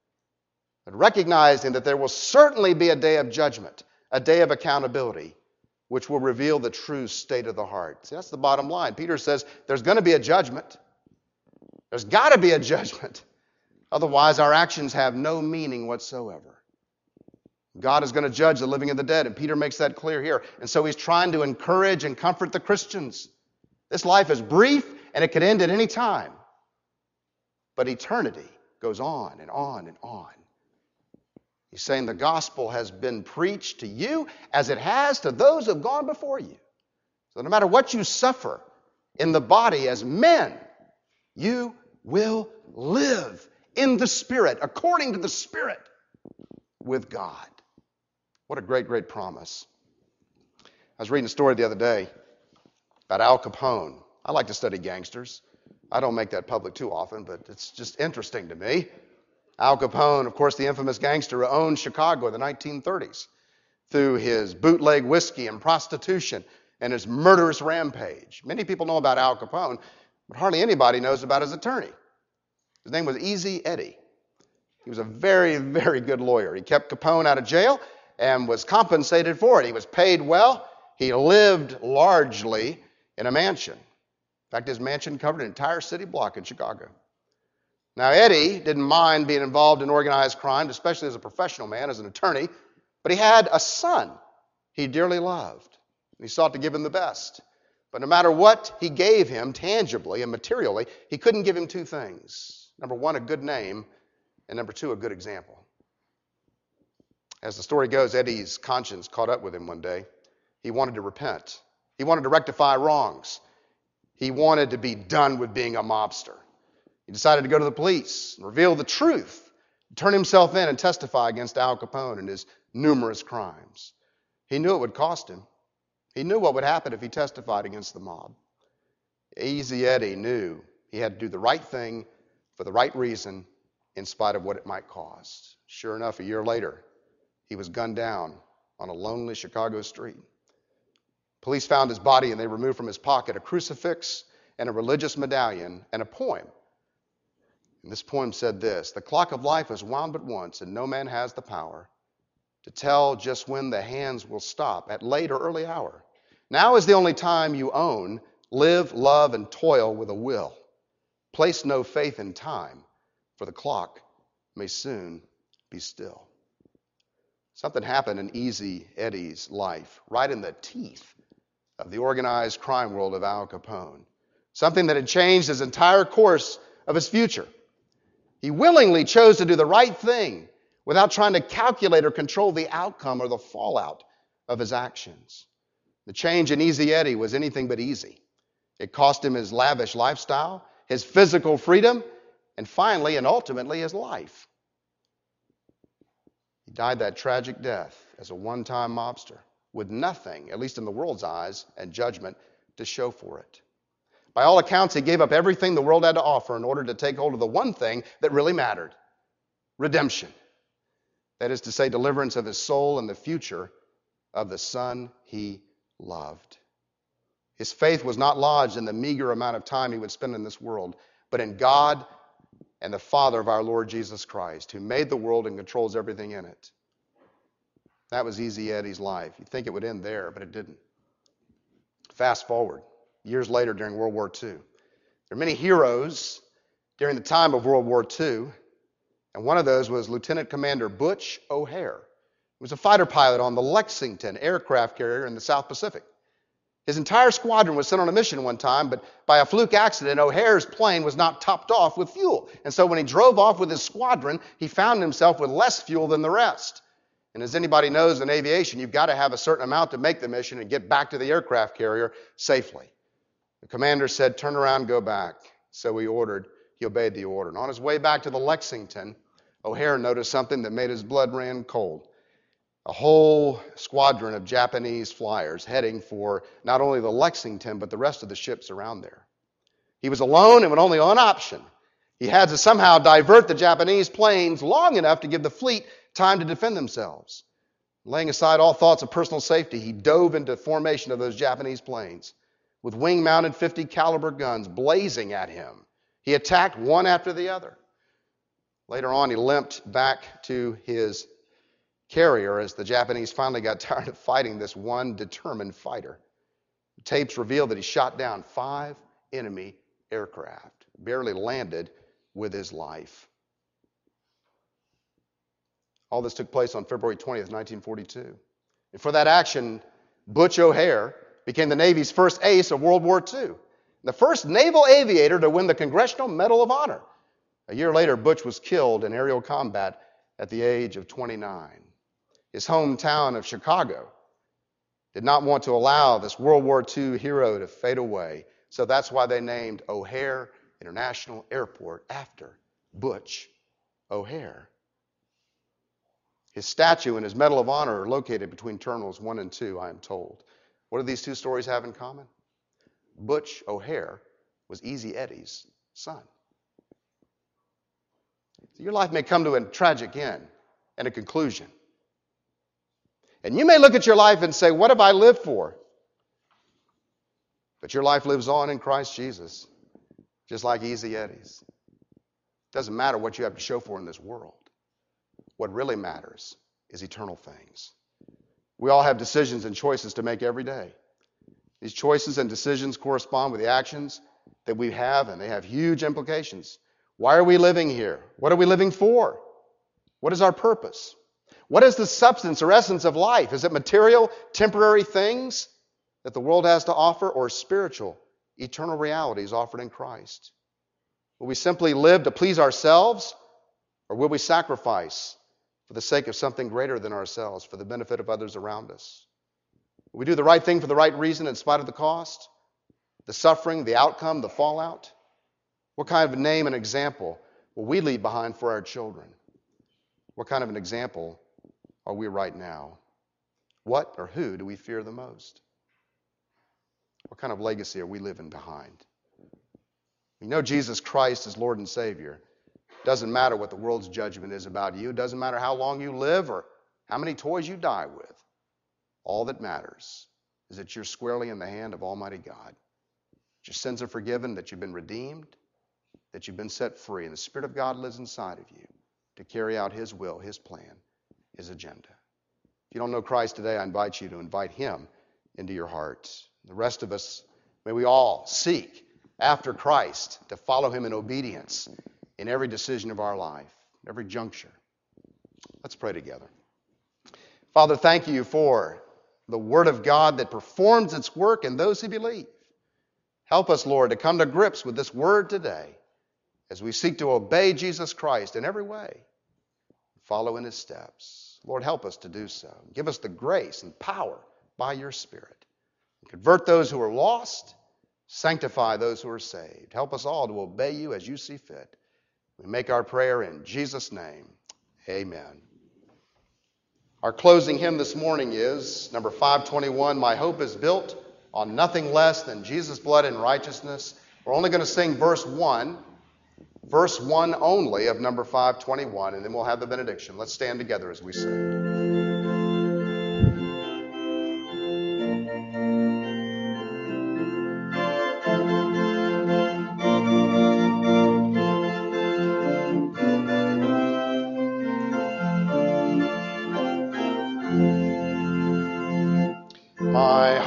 Speaker 1: But recognizing that there will certainly be a day of judgment, a day of accountability, which will reveal the true state of the heart. See, that's the bottom line. Peter says there's going to be a judgment. There's got to be a judgment. Otherwise, our actions have no meaning whatsoever. God is going to judge the living and the dead, and Peter makes that clear here. And so he's trying to encourage and comfort the Christians. This life is brief, and it could end at any time. But eternity goes on and on and on. He's saying the gospel has been preached to you as it has to those who have gone before you. So no matter what you suffer in the body as men, you will live in the Spirit, according to the Spirit, with God. What a great, great promise. I was reading a story the other day about Al Capone. I like to study gangsters. I don't make that public too often, but it's just interesting to me. Al Capone, of course, the infamous gangster who owned Chicago in the 1930s through his bootleg whiskey and prostitution and his murderous rampage. Many people know about Al Capone, but hardly anybody knows about his attorney. His name was Easy Eddie. He was a very, very good lawyer. He kept Capone out of jail and was compensated for it. He was paid well. He lived largely in a mansion. In fact, his mansion covered an entire city block in Chicago. Now, Eddie didn't mind being involved in organized crime, especially as a professional man, as an attorney, but he had a son he dearly loved. And he sought to give him the best. But no matter what he gave him tangibly and materially, he couldn't give him two things. Number one, a good name, and number two, a good example. As the story goes, Eddie's conscience caught up with him one day. He wanted to repent. He wanted to rectify wrongs. He wanted to be done with being a mobster. He decided to go to the police and reveal the truth, turn himself in and testify against Al Capone and his numerous crimes. He knew it would cost him. He knew what would happen if he testified against the mob. Easy Eddie knew he had to do the right thing for the right reason in spite of what it might cost. Sure enough, a year later, he was gunned down on a lonely Chicago street. Police found his body and they removed from his pocket a crucifix and a religious medallion and a poem. And this poem said this: "The clock of life is wound but once, and no man has the power to tell just when the hands will stop at late or early hour. Now is the only time you own. Live, love, and toil with a will. Place no faith in time, for the clock may soon be still." Something happened in Easy Eddie's life, right in the teeth of the organized crime world of Al Capone. Something that had changed his entire course of his future. He willingly chose to do the right thing without trying to calculate or control the outcome or the fallout of his actions. The change in Easy Eddie was anything but easy. It cost him his lavish lifestyle, his physical freedom, and finally and ultimately his life. He died that tragic death as a one-time mobster with nothing, at least in the world's eyes and judgment, to show for it. By all accounts, he gave up everything the world had to offer in order to take hold of the one thing that really mattered: redemption. That is to say, deliverance of his soul and the future of the Son he loved. His faith was not lodged in the meager amount of time he would spend in this world, but in God and the Father of our Lord Jesus Christ, who made the world and controls everything in it. That was Easy Eddie's life. You'd think it would end there, but it didn't. Fast forward, years later during World War II. There are many heroes during the time of World War II, and one of those was Lieutenant Commander Butch O'Hare. He was a fighter pilot on the Lexington aircraft carrier in the South Pacific. His entire squadron was sent on a mission one time, but by a fluke accident, O'Hare's plane was not topped off with fuel. And so when he drove off with his squadron, he found himself with less fuel than the rest. And as anybody knows in aviation, you've got to have a certain amount to make the mission and get back to the aircraft carrier safely. The commander said, "Turn around, go back." So he obeyed the order. And on his way back to the Lexington, O'Hare noticed something that made his blood run cold. A whole squadron of Japanese flyers heading for not only the Lexington, but the rest of the ships around there. He was alone and with only one option. He had to somehow divert the Japanese planes long enough to give the fleet time to defend themselves. Laying aside all thoughts of personal safety, he dove into formation of those Japanese planes with wing-mounted .50 caliber guns blazing at him. He attacked one after the other. Later on, he limped back to his carrier as the Japanese finally got tired of fighting this one determined fighter. The tapes reveal that he shot down 5 enemy aircraft, barely landed with his life. All this took place on February 20th, 1942. And for that action, Butch O'Hare became the Navy's first ace of World War II, the first naval aviator to win the Congressional Medal of Honor. A year later, Butch was killed in aerial combat at the age of 29. His hometown of Chicago did not want to allow this World War II hero to fade away, so that's why they named O'Hare International Airport after Butch O'Hare. His statue and his Medal of Honor are located between Terminals 1 and 2, I am told. What do these two stories have in common? Butch O'Hare was Easy Eddie's son. So your life may come to a tragic end and a conclusion. And you may look at your life and say, what have I lived for? But your life lives on in Christ Jesus, just like Easy Eddie's. It doesn't matter what you have to show for in this world. What really matters is eternal things. We all have decisions and choices to make every day. These choices and decisions correspond with the actions that we have, and they have huge implications. Why are we living here? What are we living for? What is our purpose? What is the substance or essence of life? Is it material, temporary things that the world has to offer, or spiritual, eternal realities offered in Christ? Will we simply live to please ourselves, or will we sacrifice for the sake of something greater than ourselves, for the benefit of others around us? Will we do the right thing for the right reason in spite of the cost, the suffering, the outcome, the fallout? What kind of name and example will we leave behind for our children? What kind of an example are we right now? What or who do we fear the most? What kind of legacy are we living behind? We know Jesus Christ is Lord and Savior. It doesn't matter what the world's judgment is about you. It doesn't matter how long you live or how many toys you die with. All that matters is that you're squarely in the hand of Almighty God. Your sins are forgiven, that you've been redeemed, that you've been set free, and the Spirit of God lives inside of you to carry out His will, His plan, His agenda. If you don't know Christ today, I invite you to invite Him into your heart. The rest of us, may we all seek after Christ to follow Him in obedience in every decision of our life, every juncture. Let's pray together. Father, thank you for the Word of God that performs its work in those who believe. Help us, Lord, to come to grips with this Word today as we seek to obey Jesus Christ in every way, follow in His steps. Lord, help us to do so. Give us the grace and power by your Spirit. Convert those who are lost, sanctify those who are saved. Help us all to obey you as you see fit. We make our prayer in Jesus' name. Amen. Our closing hymn this morning is number 521, My Hope is Built on Nothing Less Than Jesus' Blood and Righteousness. We're only going to sing verse 1 only of number 521, and then we'll have the benediction. Let's stand together as we sing.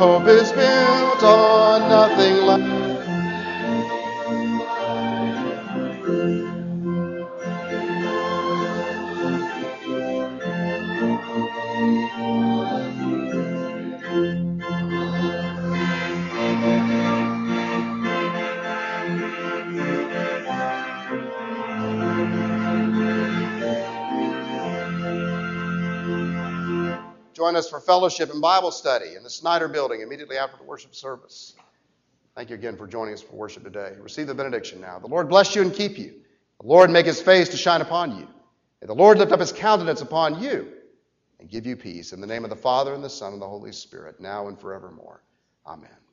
Speaker 1: hope is built on nothing less. Join us for fellowship and Bible study in the Snyder Building immediately after the worship service. Thank you again for joining us for worship today. Receive the benediction now. The Lord bless you and keep you. The Lord make his face to shine upon you. And the Lord lift up his countenance upon you and give you peace. In the name of the Father, and the Son, and the Holy Spirit, now and forevermore. Amen.